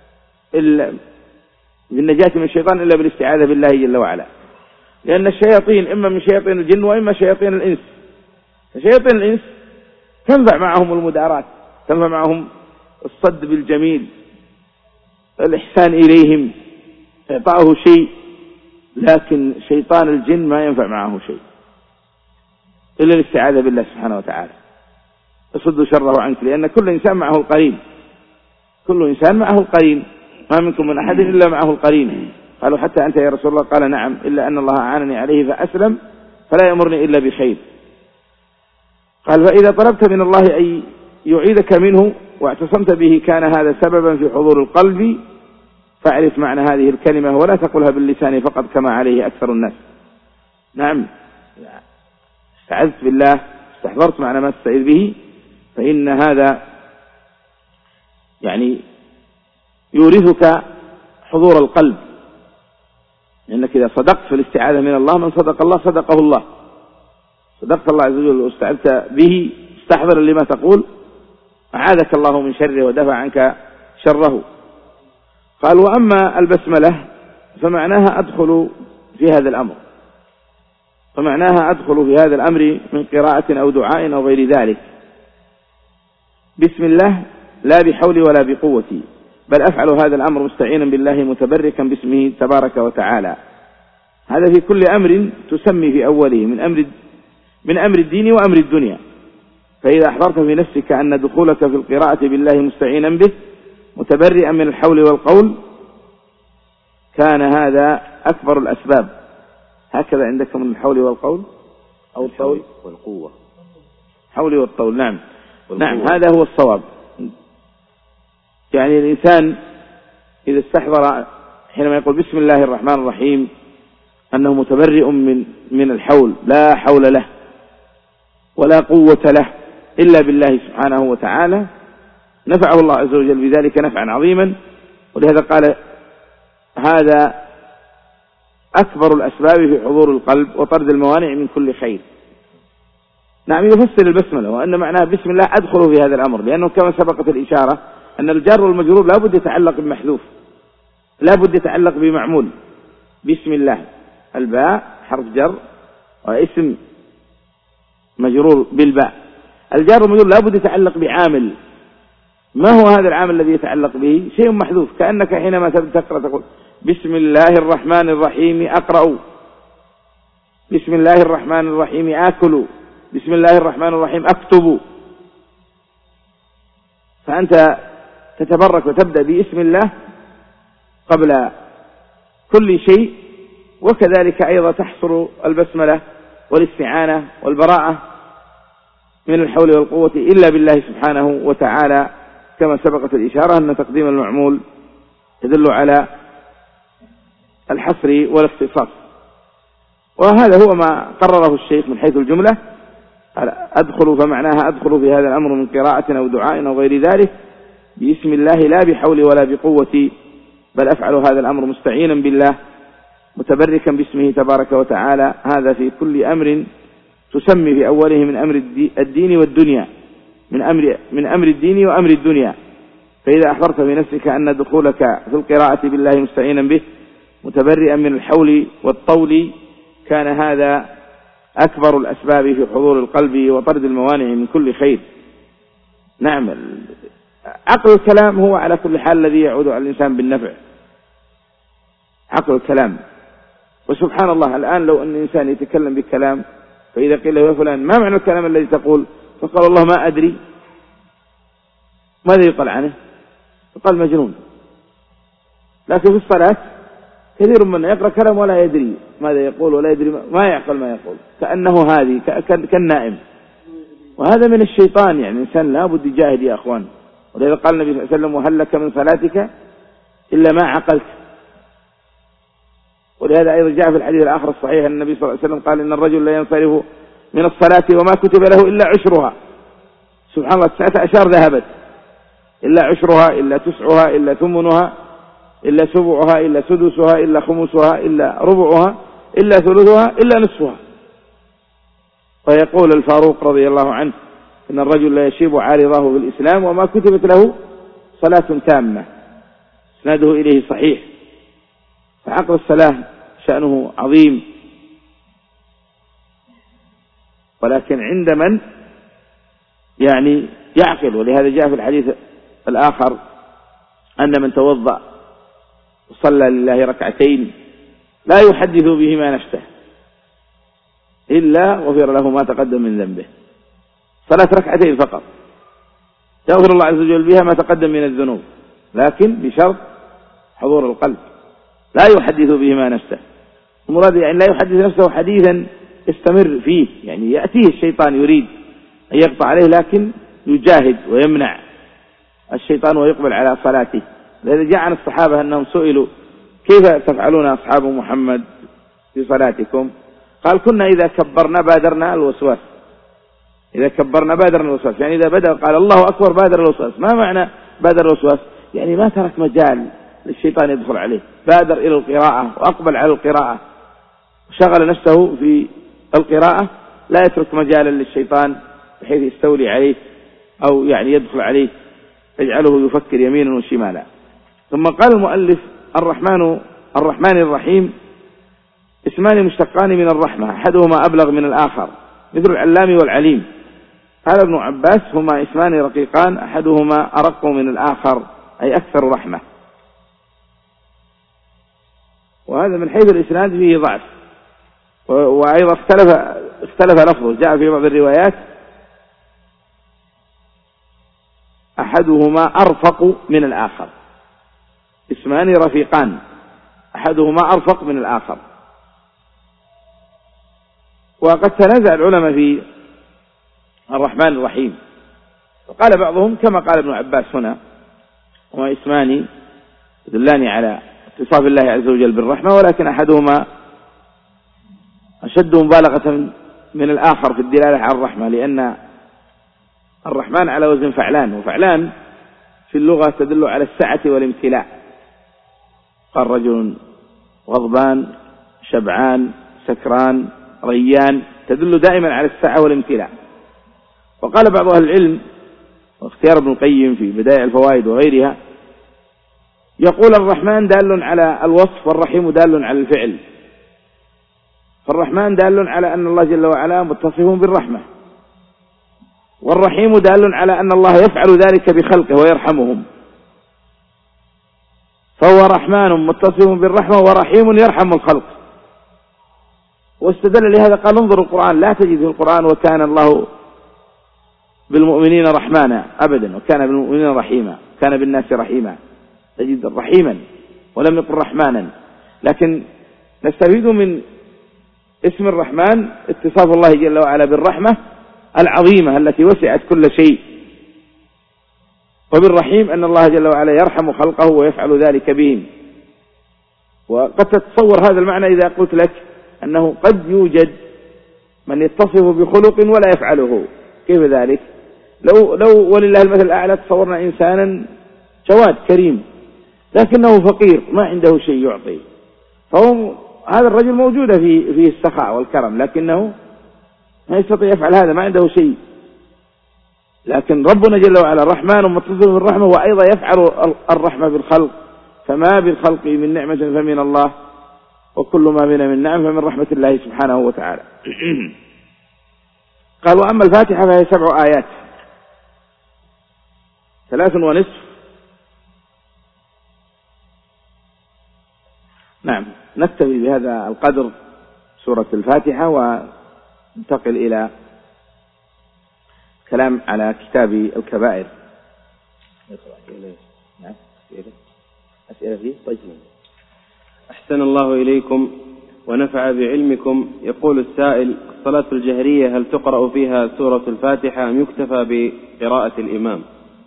بالنجاة من الشيطان إلا بالاستعاذة بالله جل وعلا، لأن الشياطين إما من شياطين الجن وإما شياطين الإنس. شياطين الإنس تنفع معهم المدارات، تنفع معهم الصد بالجميل، الإحسان إليهم، إعطاؤه شيء، لكن شيطان الجن ما ينفع معه شيء إلا الاستعاذة بالله سبحانه وتعالى يصد شره عنك، لأن كل إنسان معه القرين، كل إنسان معه القرين، ما منكم من أحد إلا معه القرين. قالوا حتى أنت يا رسول الله؟ قال نعم، إلا أن الله أعانني عليه فأسلم فلا يأمرني إلا بخير. قال فإذا طلبت من الله أن يعيذك منه واعتصمت به كان هذا سببا في حضور القلب، فاعرف معنى هذه الكلمة ولا تقولها باللسان فقط كما عليه أكثر الناس. نعم استعذت بالله استحضرت معنى ما تستعيذ به، فإن هذا يعني يورثك حضور القلب، لأنك إذا صدقت في الاستعاذة من الله من صدق الله صدقه الله، صدقت الله عز وجل واستعذت به استحضر لما تقول أعاذك الله من شره ودفع عنك شره. قال وأما البسملة فمعناها أدخل في هذا الأمر، فمعناها أدخل في هذا الأمر من قراءة أو دعاء أو غير ذلك. بسم الله لا بحولي ولا بقوتي، بل أفعل هذا الأمر مستعينا بالله متبركا باسمه تبارك وتعالى. هذا في كل أمر تسمي في أوله من أمر من أمر الدين وأمر الدنيا. فإذا أحضرت في نفسك أن دخولك في القراءة بالله مستعينا به متبرئا من الحول والقول كان هذا أكبر الأسباب. هكذا عندك من الحول والقول أو الطول والقوة، حول والطول. نعم والقوة. نعم هذا هو الصواب. يعني الإنسان إذا استحضر حينما يقول بسم الله الرحمن الرحيم أنه متبرئ من من الحول، لا حول له ولا قوة له إلا بالله سبحانه وتعالى، نفعه الله عز وجل بذلك نفعا عظيما. ولهذا قال هذا أكبر الأسباب في حضور القلب وطرد الموانع من كل خير. نعم يفسر البسملة وأن معناها بسم الله أدخل في هذا الأمر، لأنه كما سبقت الإشارة أن الجار والمجرور لا بد يتعلق بمحذوف، لا بد يتعلق بمعمول. بسم الله الباء حرف جر واسم مجرور بالباء، الجار والمجرور لا بد يتعلق بعامل. ما هو هذا العامل الذي يتعلق به؟ شيء محذوف، كأنك حينما تقرأ تقول بسم الله الرحمن الرحيم أقرأ، بسم الله الرحمن الرحيم آكل، بسم الله الرحمن الرحيم أكتب. فأنت تتبرك وتبدأ باسم الله قبل كل شيء، وكذلك أيضا تحصر البسملة والاستعانة والبراءة من الحول والقوة إلا بالله سبحانه وتعالى، كما سبقت الإشارة أن تقديم المعمول يدل على الحصر والاختصاص. وهذا هو ما قرره الشيخ من حيث الجملة: أدخل فمعناها أدخل في هذا الأمر من قراءة أو دعاء أو غير ذلك باسم الله لا بحولي ولا بقوتي، بل أفعل هذا الأمر مستعينا بالله متبركا باسمه تبارك وتعالى. هذا في كل أمر تسمي في أوله من أمر الدين والدنيا، من أمر من أمر الدين وأمر الدنيا. فإذا أحضرت في نفسك أن دخولك في القراءة بالله مستعينا به متبرئا من الحول والطول كان هذا أكبر الأسباب في حضور القلب وطرد الموانع من كل خير. نعم، عقل الكلام هو على كل حال الذي يعود على الإنسان بالنفع، عقل الكلام. وسبحان الله الآن لو أن الإنسان يتكلم بالكلام فإذا قيل له يا فلان ما معنى الكلام الذي تقول؟ فقال والله ما أدري، ماذا يقال عنه؟ يقال مجنون. لكن في الصلاة كثير من يقرأ كلام ولا يدري ماذا يقول ولا يدري ما يعقل ما يقول، كأنه هذه كالنائم. وهذا من الشيطان. يعني الإنسان لا بد يجاهد يا أخوان. ولذا قال النبي صلى الله عليه وسلم: وهل لك من صلاتك إلا ما عقلت. ولهذا أيضا جاء في الحديث الآخر الصحيح أن النبي صلى الله عليه وسلم قال: إن الرجل لا ينصرف من الصلاة وما كتب له إلا عشرها. سبحان الله، تسعة أشهر ذهبت، إلا عشرها، إلا تسعها، إلا ثمنها، إلا سبعها، إلا سدسها، إلا خمسها، إلا ربعها، إلا ثلثها، إلا نصفها. ويقول الفاروق رضي الله عنه: إن الرجل لا يشيب عارضه في الإسلام وما كتبت له صلاة تامة. اسناده إليه صحيح. فعقل الصلاة شأنه عظيم، ولكن عند من يعني يعقل. ولهذا جاء في الحديث الآخر أن من توضأ وصلى لله ركعتين لا يحدث بهما نفسه إلا غفر له ما تقدم من ذنبه. صلاة ركعتين فقط يغفر الله عز وجل بها ما تقدم من الذنوب، لكن بشرط حضور القلب، لا يحدث بهما نفسه. المراد يعني لا يحدث نفسه حديثا يستمر فيه، يعني يأتيه الشيطان يريد أن يقطع عليه لكن يجاهد ويمنع الشيطان ويقبل على صلاته. لذا جاء عن الصحابة أنهم سئلوا: كيف تفعلون أصحاب محمد في صلاتكم؟ قال: كنا إذا كبرنا بادرنا الوسواس. إذا كبرنا بادرنا الوسواس، يعني إذا بدأ قال الله أكبر بادر الوسواس. ما معنى بادر الوسواس؟ يعني ما ترك مجال للشيطان يدخل عليه، بادر إلى القراءة وأقبل على القراءة وشغل نفسه في القراءة، لا يترك مجالا للشيطان بحيث يستولي عليه أو يعني يدخل عليه يجعله يفكر يمينا وشمالا. ثم قال المؤلف: الرحمن الرحمن الرحيم اسمان مشتقان من الرحمة، أحدهما أبلغ من الآخر مثل العلام والعليم. قال ابن عباس: هما اسمان رقيقان، أحدهما أرق من الآخر أي أكثر رحمة. وهذا من حيث الإسناد فيه ضعف، وأيضا اختلف اختلف لفظه. جاء في بعض الروايات: أحدهما أرفق من الآخر. اسمان رفيقان، أحدهما أرفق من الآخر. وقد تنازع العلماء في الرحمن الرحيم، وقال بعضهم كما قال ابن عباس هنا: هما اسمان يدلان على اتصاف الله عز وجل بالرحمة، ولكن أحدهما أشد مبالغة من الآخر في الدلالة على الرحمة، لأن الرحمن على وزن فعلان، وفعلان في اللغة تدل على السعة والامتلاء. قال رجل غضبان، شبعان، سكران، ريان، تدل دائما على السعة والامتلاء. وقال بعض أهل العلم، واختيار ابن القيم في بدائع الفوائد وغيرها، يقول الرحمن دال على الوصف والرحيم دال على الفعل. فالرحمن دال على أن الله جل وعلا متصف بالرحمة، والرحيم دال على أن الله يفعل ذلك بخلقه ويرحمهم. فهو رحمن متصف بالرحمة ورحيم يرحم الخلق. واستدل لهذا قال: انظروا القرآن، لا تجد في القرآن وكان الله بالمؤمنين رحمانا أبدا، وكان بالمؤمنين رحيما، كان بالناس رحيما، تجد رحيما ولم يقل رحمانا. لكن نستفيد من اسم الرحمن اتصاف الله جل وعلا بالرحمة العظيمة التي وسعت كل شيء، وبالرحيم أن الله جل وعلا يرحم خلقه ويفعل ذلك بهم. وقد تتصور هذا المعنى إذا قلت لك أنه قد يوجد من يتصف بخلق ولا يفعله. كيف ذلك؟ لو, لو ولله المثل الأعلى تصورنا إنسانا جواد كريم لكنه فقير ما عنده شيء يعطي، فهو هذا الرجل موجود في فيه السخاء والكرم لكنه ما يستطيع يفعل هذا، ما عنده شيء. لكن ربنا جل وعلا الرحمن متصف بالرحمة وأيضا يفعل الرحمة بالخلق، فما بالخلق من نعمة فمن الله وكل ما بنا من نعم فمن رحمة الله سبحانه وتعالى. قال وأما الفاتحة فهي سبع آيات ثلاث ونصف. نعم نكتفي بهذا القدر سورة الفاتحة وننتقل إلى كلام على كتاب الكبائر. نعم أسئلة فيه؟ طيب. أحسن الله إليكم ونفع بعلمكم. يقول السائل: الصلاة الجهرية هل تقرأ فيها سورة الفاتحة أم يكتفى بقراءة الإمام؟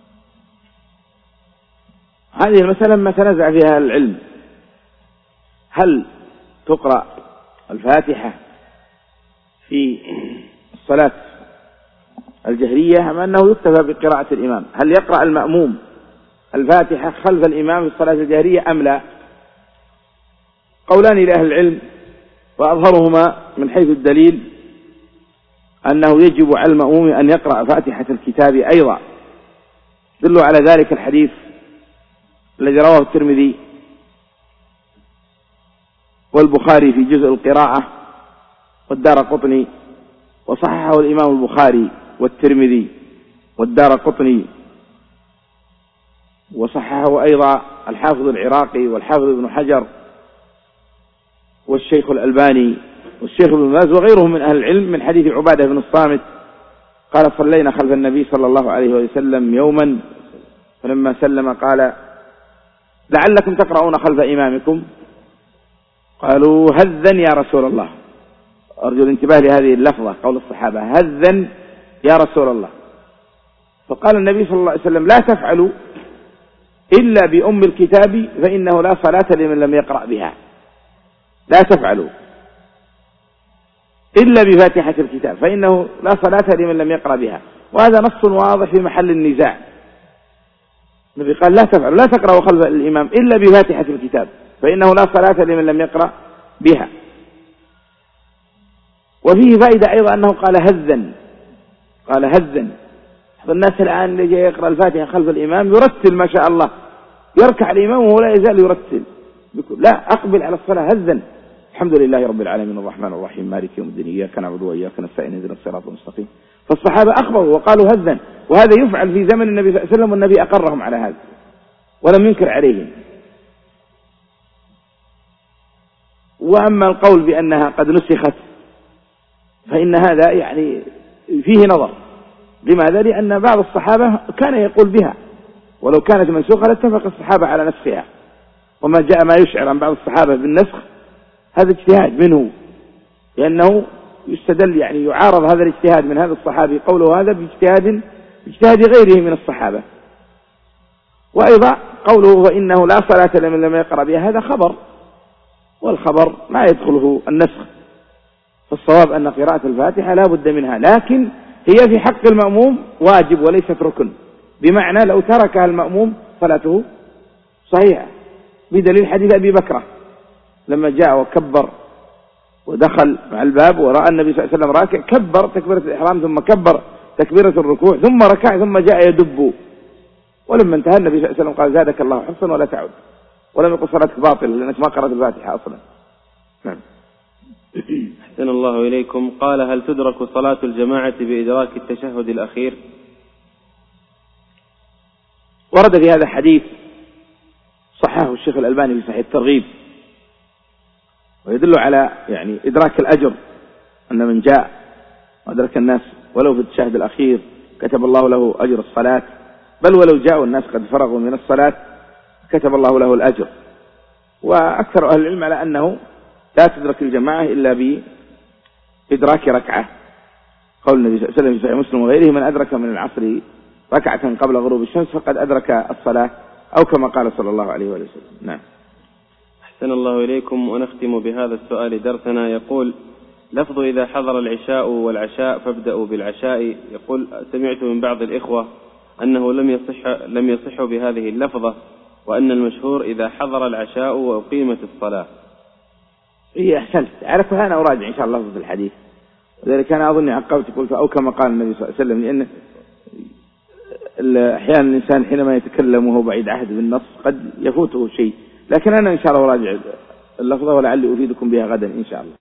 هذه المسألة ما تنازع فيها العلم، هل تقرأ الفاتحة في الصلاة الجهرية أم أنه يكتفى بقراءة الإمام؟ هل يقرأ المأموم الفاتحة خلف الإمام في الصلاة الجهرية أم لا؟ قولان لأهل العلم، وأظهرهما من حيث الدليل أنه يجب على المأموم أن يقرأ فاتحة الكتاب أيضا. دلوا على ذلك الحديث الذي رواه الترمذي والبخاري في جزء القراءة والدارقطني، وصححه الإمام البخاري والترمذي والدارقطني، وصححه أيضا الحافظ العراقي والحافظ ابن حجر والشيخ الألباني والشيخ ابن باز وغيرهم من أهل العلم، من حديث عبادة بن الصامت قال: صلينا خلف النبي صلى الله عليه وسلم يوما فلما سلم قال: لعلكم تقرؤون خلف إمامكم؟ قالوا: هذا يا رسول الله. أرجو الانتباه لهذه اللفظة، قول الصحابة: هذا يا رسول الله. فقال النبي صلى الله عليه وسلم: لا تفعلوا إلا بأم الكتاب فإنه لا صلاة لمن لم يقرأ بها. لا تفعلوا إلا بفاتحة الكتاب فإنه لا صلاة لمن لم يقرأ بها. وهذا نص واضح في محل النزاع. النبي قال: لا تفعلوا، لا تقرأوا خلف الإمام إلا بفاتحة الكتاب فإنه لا صلاة لمن لم يقرأ بها. وفيه فائدة أيضا أنه قال هذا، قال هذا. الناس الآن اللي جاي يقرأ الفاتحة خلف الإمام يرتل ما شاء الله، يركع الإمام وهو لا يزال يرتل. لا، أقبل على الصلاة هذا. الحمد لله رب العالمين الرحمن الرحيم مالك يوم الدين إياك نعبد وإياك نستعين اهدنا الصراط المستقيم. فالصحابة أخبروا وقالوا هذا، وهذا يفعل في زمن النبي صلى الله عليه وسلم، والنبي أقرهم على هذا ولم ينكر عليهم. وأما القول بأنها قد نسخت فإن هذا يعني فيه نظر. لماذا؟ لأن بعض الصحابة كان يقول بها، ولو كانت منسوخة لاتفق الصحابة على نسخها. وما جاء ما يشعر عن بعض الصحابة بالنسخ هذا اجتهاد منه، لأنه يستدل يعني يعارض هذا الاجتهاد من هذا الصحابي قوله هذا باجتهاد باجتهاد غيره من الصحابة. وأيضا قوله فإنه لا صلاة لمن لم يقرأ بها هذا خبر، والخبر ما يدخله النسخ. فالصواب أن قراءة الفاتحة لا بد منها، لكن هي في حق المأموم واجب وليست ركن، بمعنى لو تركها المأموم صلاته صحيحة، بدليل حديث أبي بكرة لما جاء وكبر ودخل مع الباب ورأى النبي صلى الله عليه وسلم راكع، كبر تكبيرة الإحرام ثم كبر تكبيرة الركوع ثم ركع ثم جاء يدب، ولما انتهى النبي صلى الله عليه وسلم قال: زادك الله حرصا ولا تعود، ولم يقل صلاتك باطلة لأنك ما قرأت الفاتحة أصلا. نعم. أحسن الله إليكم. قال: هل تدرك صلاة الجماعة بإدراك التشهد الأخير؟ ورد في هذا حديث صححه الشيخ الألباني في صحيح الترغيب، ويدل على يعني إدراك الأجر، أن من جاء وأدرك الناس ولو في التشهد الأخير كتب الله له أجر الصلاة، بل ولو جاءوا الناس قد فرغوا من الصلاة كتب الله له الأجر. وأكثر أهل العلم على أنه لا تدرك الجماعة إلا بإدراك ركعة، قول النبي صلى الله عليه وسلم في صحيح مسلم وغيره: من أدرك من العصر ركعة قبل غروب الشمس فقد أدرك الصلاة، أو كما قال صلى الله عليه وسلم. نعم. أحسن الله إليكم. ونختم بهذا السؤال درسنا. يقول: لفظ إذا حضر العشاء والعشاء فابدأوا بالعشاء. يقول: سمعت من بعض الإخوة أنه لم يصح لم يصح بهذه اللفظة، وأن المشهور إذا حضر العشاء وأقيمت الصلاة. إيه أحسنت، أعرفها أنا أراجع إن شاء الله في الحديث، وذلك أنا أظن عقبت قلت أو كما قال النبي صلى الله عليه وسلم، لأن أحيانا الإنسان حينما يتكلم وهو بعيد عهد بالنص قد يفوته شيء، لكن أنا إن شاء الله أراجع اللفظة ولعلي أفيدكم بها غدا إن شاء الله.